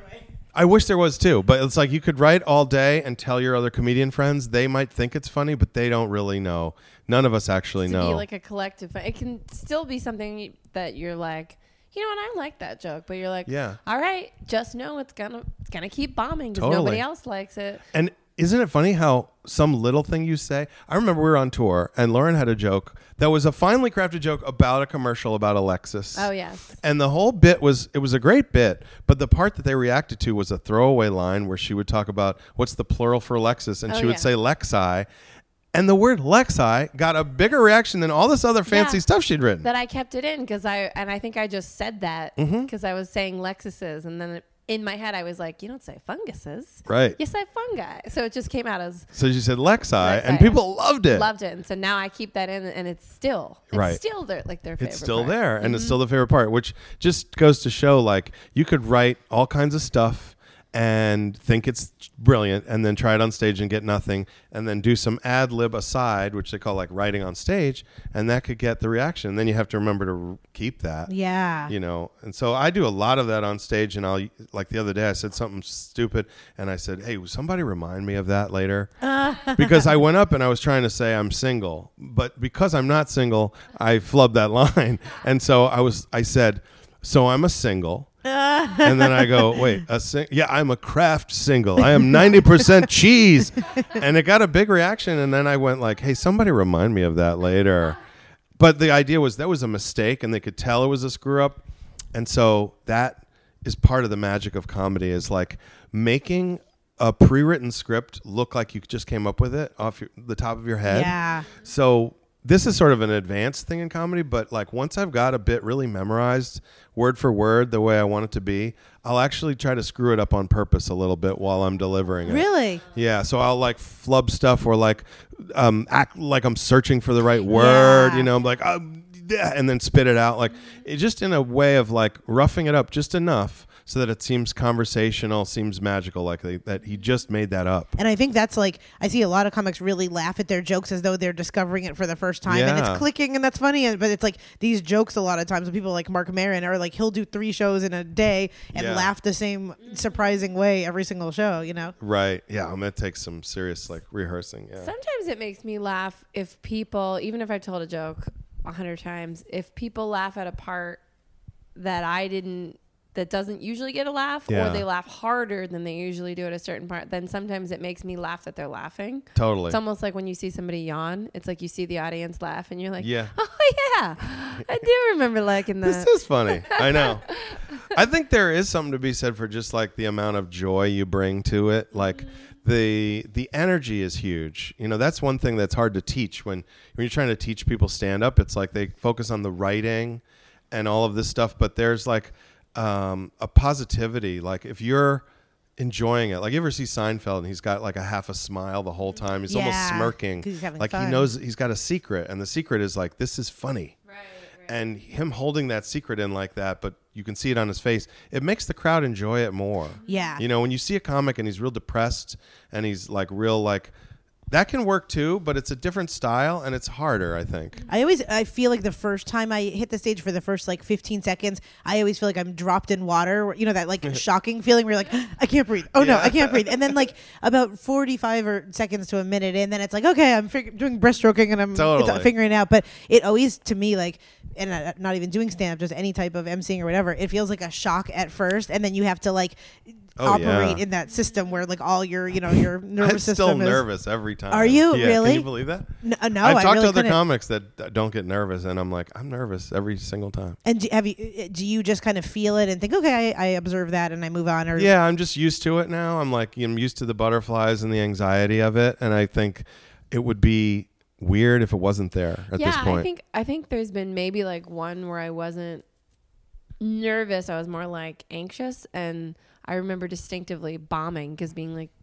I wish there was too, but it's like you could write all day and tell your other comedian friends. They might think it's funny, but they don't really know. None of us actually
to
know.
be like a collective. It can still be something that you're like, you know what, I like that joke, but you're like,
Yeah.
all right, just know it's gonna it's gonna keep bombing because
Totally.
nobody else likes it.
And isn't it funny how some little thing you say? I remember we were on tour and Lauren had a joke that was a finely crafted joke about a commercial about a Lexus.
Oh yes.
And the whole bit was, it was a great bit, but the part that they reacted to was a throwaway line where she would talk about what's the plural for Lexus, and
Oh,
she would
yeah.
say Lexi. And the word Lexi got a bigger reaction than all this other fancy
Yeah.
stuff she'd written.
That I kept it in because I and I think I just said that because I was saying Lexuses, and then it, in my head I was like, you don't say funguses,
Right.
you say fungi. So it just came out as
So she said Lexi,
Lexi.
and people loved it.
loved it, and so now I keep that in, and it's still it's
Right.
still their like their favorite.
It's still
part.
there, and it's still the favorite part, which just goes to show like you could write all kinds of stuff and think it's brilliant and then try it on stage and get nothing, and then do some ad lib aside, which they call like writing on stage, and that could get the reaction. Then you have to remember to r- keep that.
Yeah.
You know, and so I do a lot of that on stage, and I'll, like the other day I said something stupid and I said, hey, will somebody remind me of that later? Because I went up and I was trying to say I'm single, but because I'm not single, I flubbed that line. And so I was, I said, so I'm a single. And then I go, wait, a sing- yeah, I'm a craft single. I am ninety percent cheese. And it got a big reaction. And then I went like, hey, somebody remind me of that later. But the idea was that was a mistake, and they could tell it was a screw up. And so that is part of the magic of comedy, is like making a pre-written script look like you just came up with it off your, the top of your head.
Yeah.
So this is sort of an advanced thing in comedy, but like once I've got a bit really memorized word for word the way I want it to be, I'll actually try to screw it up on purpose a little bit while I'm delivering it.
Really?
Yeah, so I'll like flub stuff or like um, act like I'm searching for the right word,
Yeah.
you know, I'm like, um, yeah, and then spit it out, like it just in a way of like roughing it up just enough so that it seems conversational, seems magical, like they, that he just made that up.
And I think that's like, I see a lot of comics really laugh at their jokes as though they're discovering it for the first time, and
Yeah.
it's clicking, and that's funny. and- But it's like these jokes a lot of times when people like Mark Maron are like, he'll do three shows in a day and
Yeah.
laugh the same surprising way every single show, you know?
Right, yeah, I'm gonna take some serious like rehearsing, yeah.
Sometimes it makes me laugh if people, even if I told a joke a hundred times, if people laugh at a part that I didn't, that doesn't usually get a laugh,
Yeah.
or they laugh harder than they usually do at a certain part, then sometimes it makes me laugh that they're laughing.
Totally.
It's almost like when you see somebody yawn, it's like you see the audience laugh and you're like,
Yeah.
oh yeah, I do remember liking
This
that.
is funny. I know. I think there is something to be said for just like the amount of joy you bring to it. Like the the energy is huge. You know, that's one thing that's hard to teach when when you're trying to teach people stand up. It's like they focus on the writing and all of this stuff, but there's like um, a positivity. Like if you're enjoying it, like you ever see Seinfeld and he's got like a half a smile the whole time. He's almost
Yeah,
smirking.
'cause he's having
like he
fun.
knows he's got a secret, and the secret is like, this is funny.
Right, right.
And him holding that secret in like that, but you can see it on his face, it makes the crowd enjoy it more.
Yeah.
You know, when you see a comic and he's real depressed and he's like real like, that can work too, but it's a different style and it's harder, I think.
I always I feel like the first time I hit the stage for the first like fifteen seconds, I always feel like I'm dropped in water. You know, that like shocking feeling where you're like, I can't breathe. Oh no,
Yeah.
I can't breathe. And then like about forty-five or seconds to a minute in, then it's like, okay, I'm fig- doing breaststroking and I'm it's, uh,
Totally.
figuring it out. But it always, to me, like, and uh, not even doing stand up, just any type of emceeing or whatever, it feels like a shock at first, and then you have to like
Oh,
operate
yeah.
in that system where like all your you know your nervous
I'm
system
still
is.
nervous every time.
Are you?
Yeah,
Really?
Can you believe that?
No, uh, no
I've
I
talked
really
to other
couldn't.
comics that d- don't get nervous, and I'm like, I'm nervous every single time.
And do, have you? uh, Do you just kind of feel it and think, okay, I, I observe that and I move on? Or
Yeah, I'm just used to it now. I'm like, I'm used to the butterflies and the anxiety of it, and I think it would be weird if it wasn't there at
yeah,
this point.
I think I think there's been maybe like one where I wasn't nervous. I was more like anxious, and I remember distinctively bombing because being like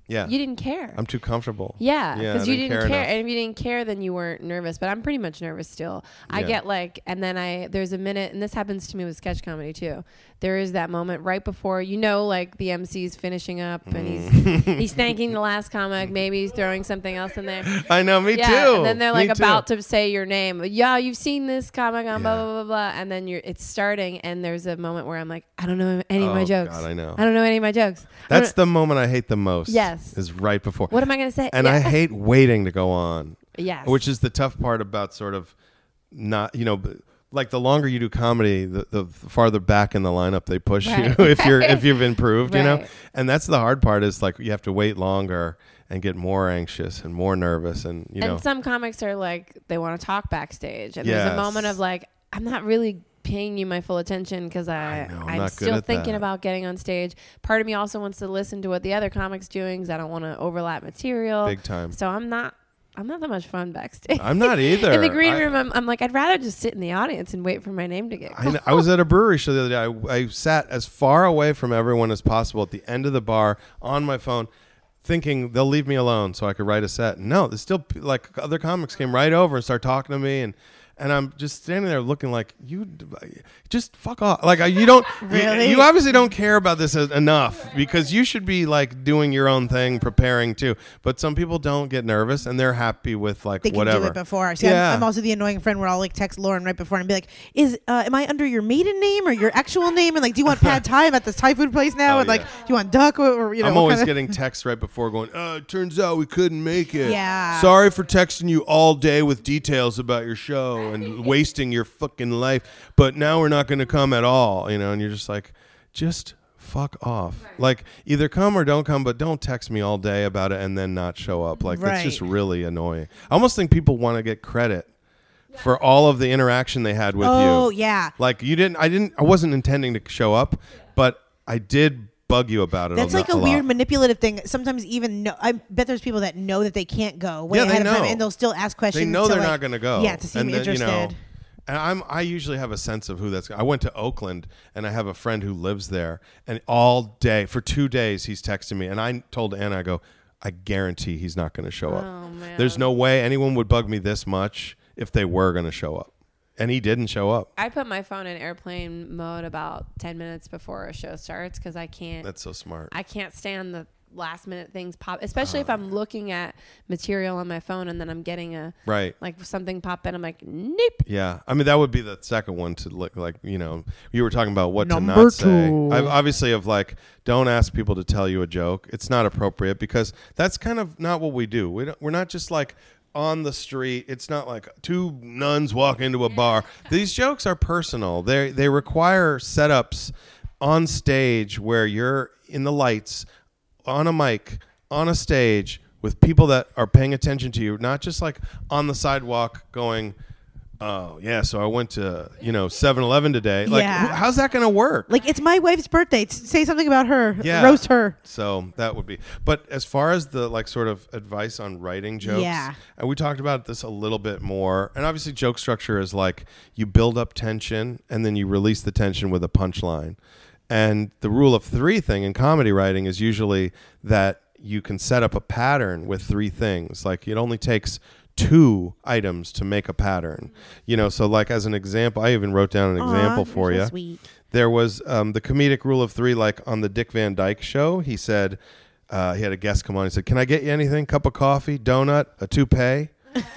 Yeah.
You didn't care.
I'm too comfortable.
Yeah,
Yeah,
because
I
you
didn't
didn't
care
care,
enough.
and if you didn't care, then you weren't nervous. But I'm pretty much nervous still. I
Yeah.
get like, and then I there's a minute, and this happens to me with sketch comedy too. There is that moment right before, you know, like the M C's finishing up, and he's
Mm.
he's thanking the last comic. Maybe he's throwing something else in there.
I know, me
Yeah,
too.
and then they're
Me
like
too.
about to say your name. Yeah, you've seen this comic on blah
Yeah.
blah blah blah, and then you're it's starting, and there's a moment where I'm like, I don't know any of my
Oh,
jokes.
God, I know.
I don't know any of my jokes. I
That's
don't-
the moment I hate the most.
Yes.
Is right before.
what am I gonna say?
And
Yeah.
I hate waiting to go on.
yes,
Which is the tough part about sort of not, you know, b- like the longer you do comedy, the, the farther back in the lineup they push
Right.
you if you're if you've improved, you know.
Right.
And that's the hard part is like you have to wait longer and get more anxious and more nervous and you
and
know.
some comics are like they want to talk backstage, and there's a
Yes.
moment of like, I'm not really paying you my full attention because I,
I know, I'm
I'm
not good
still
at
thinking
that.
about getting on stage. Part of me also wants to listen to what the other comics doing because I don't want to overlap material.
Big time.
So I'm not. I'm not that much fun backstage.
I'm not either.
in the green
I-
room, I'm, I'm like, I'd rather just sit in the audience and wait for my name to get
I,
called.
kn- I was at a brewery show the other day. I, I sat as far away from everyone as possible at the end of the bar on my phone, thinking they'll leave me alone so I could write a set. No, there's still p- like other comics came right over and started talking to me, and and I'm just standing there looking like you, d- just fuck off. Like I- you don't, you-
Really?
you, obviously don't care about this as- enough because you should be like doing your own thing, preparing too. But some people don't get nervous and they're happy with like
They can
whatever.
do it before. See,
Yeah.
I'm, I'm also the annoying friend where I'll like text Lauren right before and be like, "Is uh, am I under your maiden name or your actual name? And like, do you want pad thai? I'm at this Thai food place now,
Oh,
and like,
yeah.
do you want duck or, or you know?"
I'm
what
always
kinda-
getting texts right before going, oh, it turns out we couldn't make it.
Yeah.
Sorry for texting you all day with details about your show and wasting your fucking life, but now we're not going to come at all, you know, and you're just like, just fuck off. Like, either come or don't come, but don't text me all day about it and then not show up. Like, that's just
Right.
really annoying. I almost think people want to get credit for all of the interaction they had with
Oh
you.
yeah.
Like, you didn't, I didn't, I wasn't intending to show up, but I did bug you about it.
That's
a,
like a,
a lot.
weird manipulative thing. Sometimes even know, I bet there's people that know that they can't go way
Yeah, they
ahead of time,
know.
and they'll still ask questions.
They know
to,
they're
like-
not going to go.
Yeah, to seem
and then,
interested.
You know, and I'm I usually have a sense of who that's. I went to Oakland and I have a friend who lives there, and all day for two days he's texting me, and I told Anna, I go, I guarantee he's not going to show up.
Oh, man.
There's no way anyone would bug me this much if they were going to show up, and he didn't show up.
I put my phone in airplane mode about ten minutes before a show starts because I can't.
That's so smart.
I can't stand the last minute things pop, especially
Oh.
if I'm looking at material on my phone and then I'm getting a
Right.
like something pop in. I'm like, nope.
Yeah, I mean that would be the second one to look like, you know, you were talking about what to
Number
not say.
two.
I obviously of like don't ask people to tell you a joke. It's not appropriate because that's kind of not what we do. We don't, we're not just like on the street. It's not like two nuns walk into a bar. These jokes are personal. They they require setups on stage where you're in the lights, on a mic, on a stage with people that are paying attention to you, not just like on the sidewalk going, oh, yeah, so I went to, you know, seven eleven today. Like,
Yeah.
wh- how's that going to work?
Like, it's my wife's birthday. S- Say something about her.
Yeah.
Roast her.
So that would be. But as far as the like sort of advice on writing jokes,
Yeah.
and we talked about this a little bit more. And obviously, joke structure is like you build up tension and then you release the tension with a punchline. And the rule of three thing in comedy writing is usually that you can set up a pattern with three things. Like it only takes two items to make a pattern. You know, so like as an example, I even wrote down an
Aw,
example for
you're
you.
so sweet.
There was um, the comedic rule of three, like on the Dick Van Dyke Show. He said, uh, he had a guest come on. He said, "Can I get you anything? Cup of coffee, donut, a toupee?"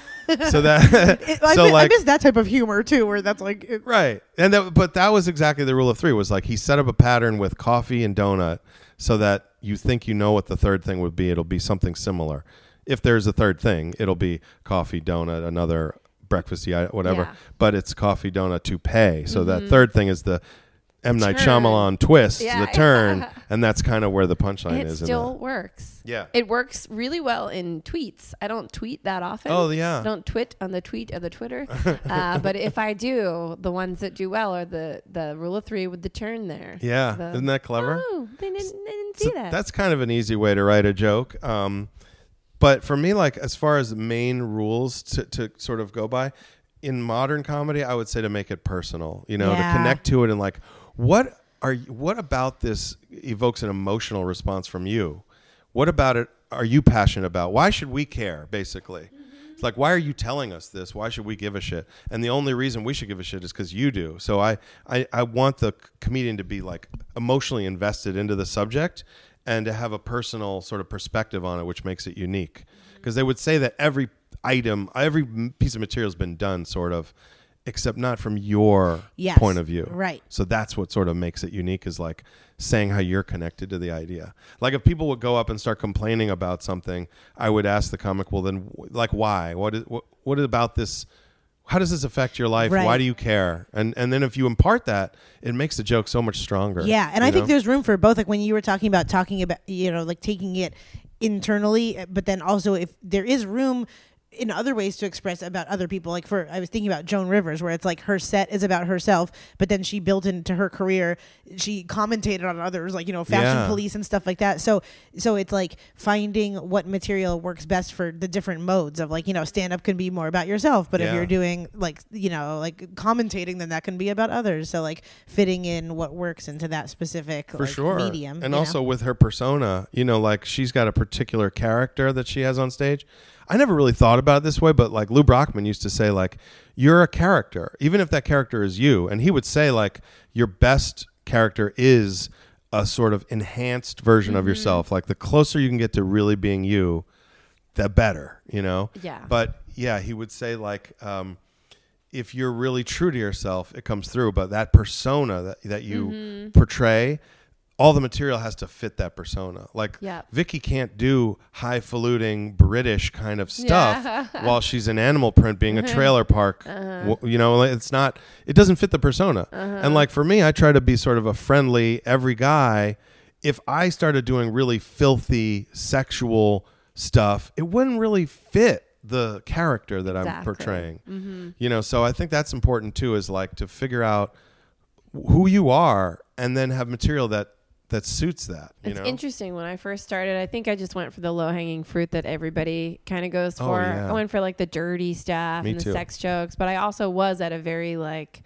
so that,
It- I,
so
mi- I
like,
miss that type of humor too, where that's like, it-
right, and that, but that was exactly the rule of three. Was like he set up a pattern with coffee and donut, so that you think you know what the third thing would be. It'll be something similar. If there's a third thing, it'll be coffee, donut, another breakfasty, item, whatever.
Yeah.
But it's coffee, donut, toupee. So that third thing is the M. Night
Turn.
Shyamalan twist,
Yeah,
the turn,
yeah.
and that's kind of where the punchline
It
is.
still
in
works.
Yeah.
It works really well in tweets. I don't tweet that often.
Oh, yeah.
I don't twit on the tweet or the Twitter. uh, but if I do, the ones that do well are the, the rule of three with the turn there.
the, yeah,
The-
isn't that clever?
Oh, they didn't, they didn't
So
see that.
that's kind of an easy way to write a joke. Um, but for me, like as far as main rules to, to sort of go by, in modern comedy, I would say to make it personal. You know,
Yeah.
to connect to it and like what are you, what about this evokes an emotional response from you? What about it are you passionate about? Why should we care, basically? It's like, why are you telling us this? Why should we give a shit? And the only reason we should give a shit is because you do. So I, I, I want the comedian to be like emotionally invested into the subject and to have a personal sort of perspective on it, which makes it unique. Because they would say that every item, every piece of material has been done sort of, except not from your
Yes,
point of view.
right.
So that's what sort of makes it unique, is like saying how you're connected to the idea. Like if people would go up and start complaining about something, I would ask the comic, well then, like, why? What is what, what about this? How does this affect your life?
Right.
Why do you care? And and then if you impart that, it makes the joke so much stronger.
Yeah, and
you
I think
know?
there's room for both. Like when you were talking about talking about, you know, like taking it internally, but then also if there is room in other ways to express about other people. Like for, I was thinking about Joan Rivers, where it's like her set is about herself, but then she built into her career, she commentated on others, like, you know, Fashion
Yeah.
Police and stuff like that. So, so it's like finding what material works best for the different modes of, like, you know, stand up can be more about yourself, but if
Yeah.
you're doing like, you know, like commentating, then that can be about others. So like fitting in what works into that specific
For
like,
sure.
medium.
And
you
also
know?
with her persona, you know, like she's got a particular character that she has on stage. I never really thought about it this way, but like Lou Brockman used to say, like, you're a character, even if that character is you. And he would say, like, your best character is a sort of enhanced version
Mm-hmm.
of yourself. Like the closer you can get to really being you, the better, you know?
Yeah.
But yeah, he would say, like, um, if you're really true to yourself, it comes through. But that persona that, that you
Mm-hmm.
portray, all the material has to fit that persona. Like
Yep.
Vicky can't do highfalutin British kind of stuff
Yeah.
while she's in Animal Print being a trailer park. W- You know, like, it's not, it doesn't fit the persona. And like for me, I try to be sort of a friendly, every guy. If I started doing really filthy sexual stuff, it wouldn't really fit the character that I'm
Exactly.
portraying.
Mm-hmm.
You know, so I think that's important too, is like to figure out who you are and then have material that that suits that, you
It's
know?
interesting. When I first started, I think I just went for the low hanging fruit that everybody kind of goes
Oh,
for.
yeah.
I went for like the dirty stuff
Me
and the
too.
sex jokes, but I also was at a very like,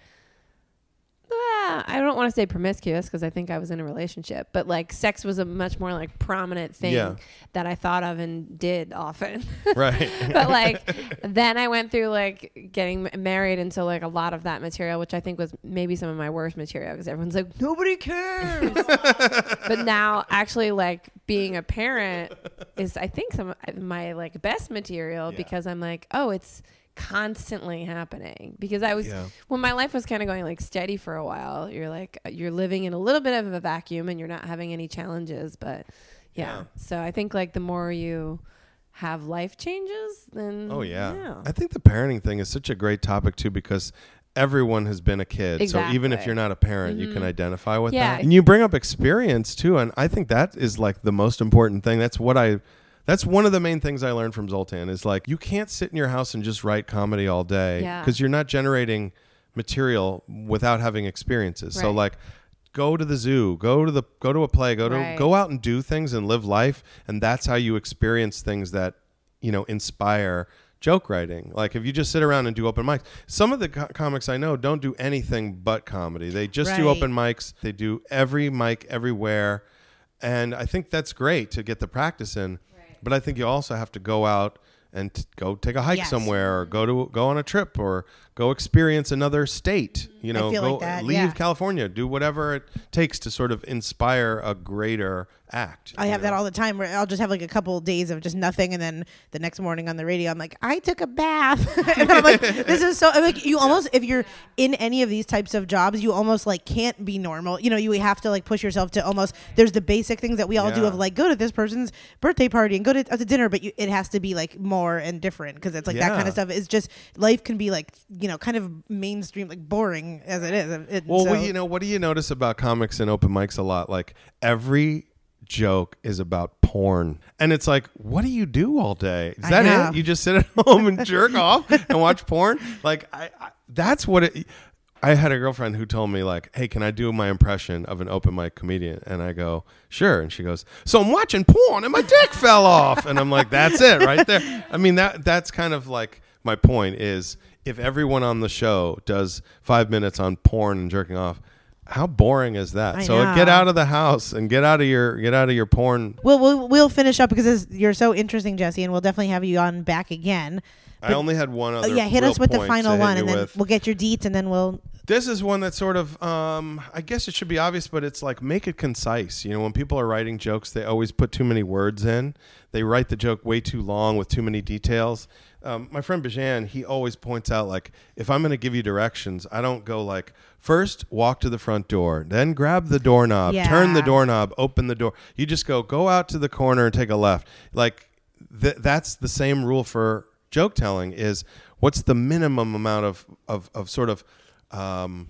ah, I don't want to say promiscuous because I think I was in a relationship, but like sex was a much more like prominent thing
Yeah.
that I thought of and did often.
Right.
But like then I went through like getting m- married, and so like a lot of that material, which I think was maybe some of my worst material, because everyone's like, nobody cares. But now actually like being a parent is I think some of my like best material,
Yeah.
because I'm like, oh, it's constantly happening. Because I was
Yeah.
when my life was kind of going like steady for a while, you're like you're living in a little bit of a vacuum and you're not having any challenges, but yeah.
Yeah.
So I think like the more you have life changes, then
Oh yeah.
yeah.
I think the parenting thing is such a great topic too, because everyone has been a kid. So even if
Exactly.
you're not a parent, you can identify with
Yeah.
that. And you bring up experience too, and I think that is like the most important thing. That's what I that's one of the main things I learned from Zoltan, is like you can't sit in your house and just write comedy all day,
Yeah.
because you're not generating material without having experiences. So
Right.
like go to the zoo, go to the go to a play, go to
Right.
go out and do things and live life, and that's how you experience things that, you know, inspire joke writing. Like if you just sit around and do open mics, some of the co- comics I know don't do anything but comedy. They just do
Right.
open mics. They do every mic everywhere, and I think that's great to get the practice in. But I think you also have to go out and t- go take a hike
Yes.
somewhere, or go to go on a trip, or go experience another state. You know,
feel
go
like that,
leave
yeah.
California, do whatever it takes to sort of inspire a greater act.
I
you
have
know?
that all the time, where I'll just have like a couple of days of just nothing, and then the next morning on the radio, I'm like, I took a bath, and then I'm like, this is so. I'm like, you almost, if you're in any of these types of jobs, you almost like can't be normal. You know, you have to like push yourself to almost. There's the basic things that we all do
Yeah.
of like go to this person's birthday party and go to, uh, to dinner, but you, it has to be like more and different, because it's like that kind
Yeah.
of stuff. It's just life can be like, you know, kind of mainstream, like boring as it is. It,
Well,
so,
well, you know, what do you notice about comics and open mics a lot? Like every joke is about porn, and it's like, what do you do all day? Is
I
that
know.
it? You just sit at home and jerk off and watch porn? Like, I, I that's what it. I had a girlfriend who told me, like, hey, can I do my impression of an open mic comedian? And I go, sure. And she goes, so I'm watching porn and my dick fell off. And I'm like, that's it right there. I mean, that that's kind of like my point is, if everyone on the show does five minutes on porn and jerking off, How boring is that?
I
so
know.
get out of the house and get out of your get out of your porn.
We'll we'll, we'll finish up because this, you're so interesting, Jesse, and we'll definitely have you on back again.
I
But-
only had one
Oh,
other.
yeah, hit
real
us with the
point
final
to hit
one,
you
and then
with.
we'll get your deets, and then we'll.
This is one that's sort of, um, I guess it should be obvious, but it's like make it concise. You know, when people are writing jokes, they always put too many words in. They write the joke way too long with too many details. Um, my friend Bajan, he always points out, like, if I'm going to give you directions, I don't go like, first walk to the front door, then grab the doorknob,
Yeah.
turn the doorknob, open the door. You just go, go out to the corner and take a left. Like, th- that's the same rule for joke telling is what's the minimum amount of, of, of sort of, um,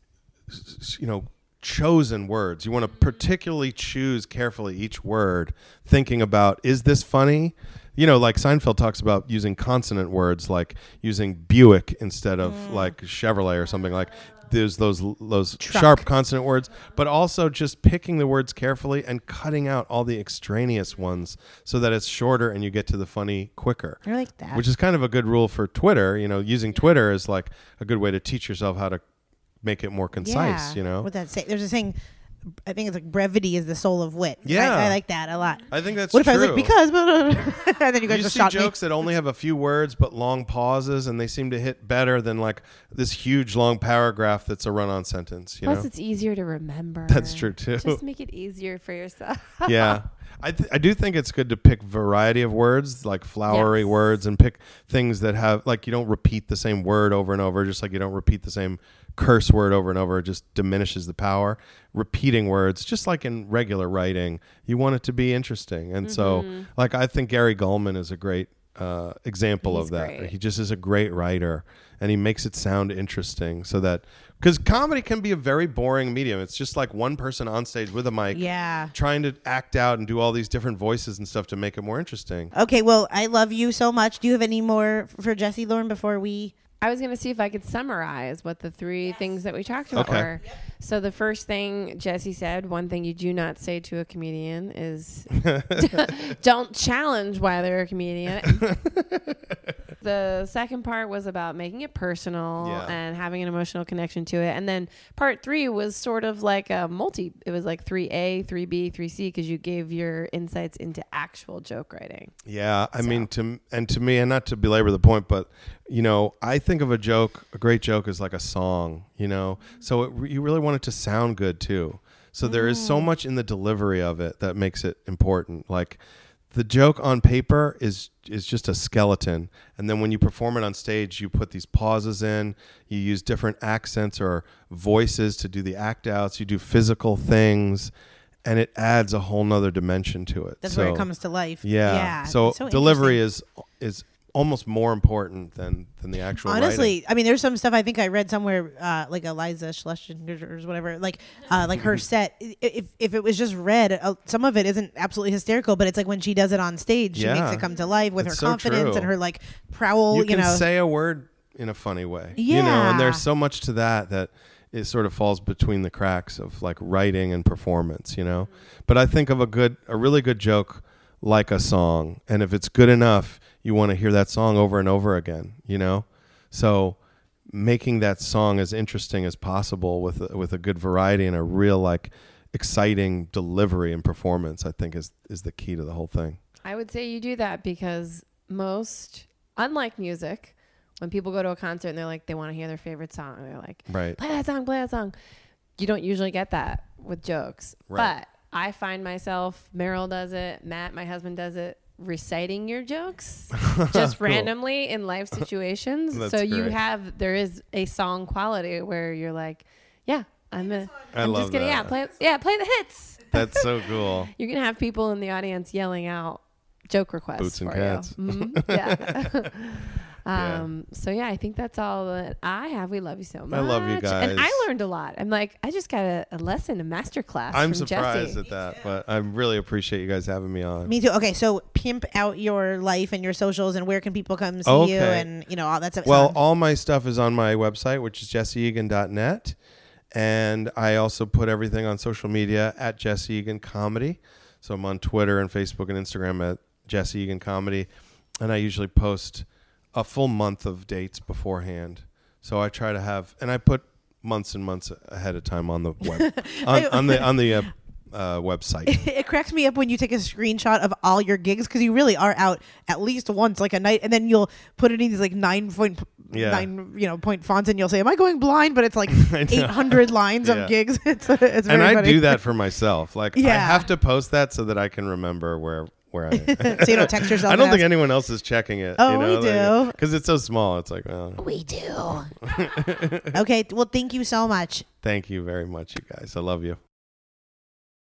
you know, chosen words. You want to particularly choose carefully each word, thinking about, is this funny? You know, like Seinfeld talks about using consonant words, like using Buick instead of
Mm.
like Chevrolet or something. Like there's those those
Truck.
sharp consonant words, but also just picking the words carefully and cutting out all the extraneous ones so that it's shorter and you get to the funny quicker.
I like that.
Which is kind of a good rule for Twitter. You know, using Twitter is like a good way to teach yourself how to make it more concise,
yeah.
you know?
What that say? There's a saying. I think it's like brevity is the soul of wit.
Yeah.
I, I like that a lot.
I think that's
What if
true.
I was like because, and then you guys
You
just
see
shot
jokes that only have a few words but long pauses, and they seem to hit better than like this huge long paragraph that's a run-on sentence. You
Plus,
know,
it's easier to remember.
That's true, too.
Just make it easier for yourself.
yeah. I th- I do think it's good to pick variety of words, like flowery
Yes.
words, and pick things that have like you don't repeat the same word over and over, just like you don't repeat the same curse word over and over. It just diminishes the power. Repeating words, just like in regular writing, you want it to be interesting. And so, like, I think Gary Gulman is a great uh, example
He's
of that.
great.
He just is a great writer, and he makes it sound interesting so that because comedy can be a very boring medium. It's just like one person on stage with a mic
Yeah.
trying to act out and do all these different voices and stuff to make it more interesting.
Okay, well, I love you so much. Do you have any more f- for Jesse Lauren before we?
I was going to see if I could summarize what the three things that we talked about
Okay.
were. So the first thing Jesse said, one thing you do not say to a comedian is don't challenge why they're a comedian. The second part was about making it personal
Yeah.
and having an emotional connection to it. And then part three was sort of like a multi, it was like three A, three B, three C, because you gave your insights into actual joke writing.
Yeah, I
So.
mean, to and to me, and not to belabor the point, but you know, I think of a joke, a great joke, as like a song. You know, so it, you really want it to sound good too. So there is so much in the delivery of it that makes it important. Like the joke on paper is is just a skeleton, and then when you perform it on stage, you put these pauses in. You use different accents or voices to do the act outs. You do physical things. And it adds a whole nother dimension to it.
That's
so,
where it comes to life.
Yeah.
Yeah.
So,
It's so
delivery
interesting.
is is almost more important than than the actual
Honestly,
writing.
I mean, there's some stuff I think I read somewhere, uh, like Eliza Schlesinger or whatever, like, uh, like her set. i- If if it was just read, uh, some of it isn't absolutely hysterical, but it's like when she does it on stage, she
Yeah.
makes it come to life with
It's
her
so
confidence
true.
and her like prowl.
You
You,
can
know,
say a word in a funny way. You know,
Yeah.
and there's so much to that that it sort of falls between the cracks of like writing and performance, you know. But I think of a good a really good joke like a song, and if it's good enough, you want to hear that song over and over again, you know? So making that song as interesting as possible with a, with a good variety and a real like exciting delivery and performance, I think is is the key to the whole thing.
I would say you do that because most, unlike music, when people go to a concert and they're like, they want to hear their favorite song, they're like,
Right.
play that song, play that song. You don't usually get that with jokes.
Right.
But I find myself, Meryl does it, Matt, my husband does it, reciting your jokes just
Cool.
randomly in life situations.
That's
so you
great.
have, there is a song quality where you're like, yeah, I'm, a,
I
I'm
love
just gonna, yeah,
that.
play, yeah, play the hits.
That's so cool.
You can have people in the audience yelling out joke requests
Boots and
for
cats.
you. Mhm. Yeah.
Yeah.
um, So yeah, I think that's all that I have. We love you so much.
I love you
And I
guys.
learned a lot. I'm like, I just got a, a lesson, a master class.
I'm
from
surprised
Jesse.
at that, but I really appreciate you guys having me on.
me too. Okay, so pimp out your life and your socials, and where can people come see you,
Okay.
and you know all that stuff.
Well,
So-
all my stuff is on my website, which is jesse egan dot net. And I also put everything on social media at Jesse Egan Comedy. So I'm on Twitter and Facebook and Instagram at Jesse Egan Comedy. And I usually post a full month of dates beforehand. So I try to have, and I put months and months ahead of time on the web on, on the on the uh, uh, website.
It cracks me up when you take a screenshot of all your gigs because you really are out at least once, like a night, and then you'll put it in these like nine point
Yeah.
nine you know point fonts, and you'll say, "Am I going blind?" But it's like eight hundred lines
Yeah.
of gigs. It's it's very
And I
funny.
do that for myself. Like I
Yeah.
have to post that so that I can remember where where I am.
So you don't text yourself.
I don't
and
think
ask-
anyone else is checking it.
Oh,
you know,
we do.
because it's so small. It's like, well,
We do. Okay. Well, thank you so much.
thank you very much, you guys. I love you.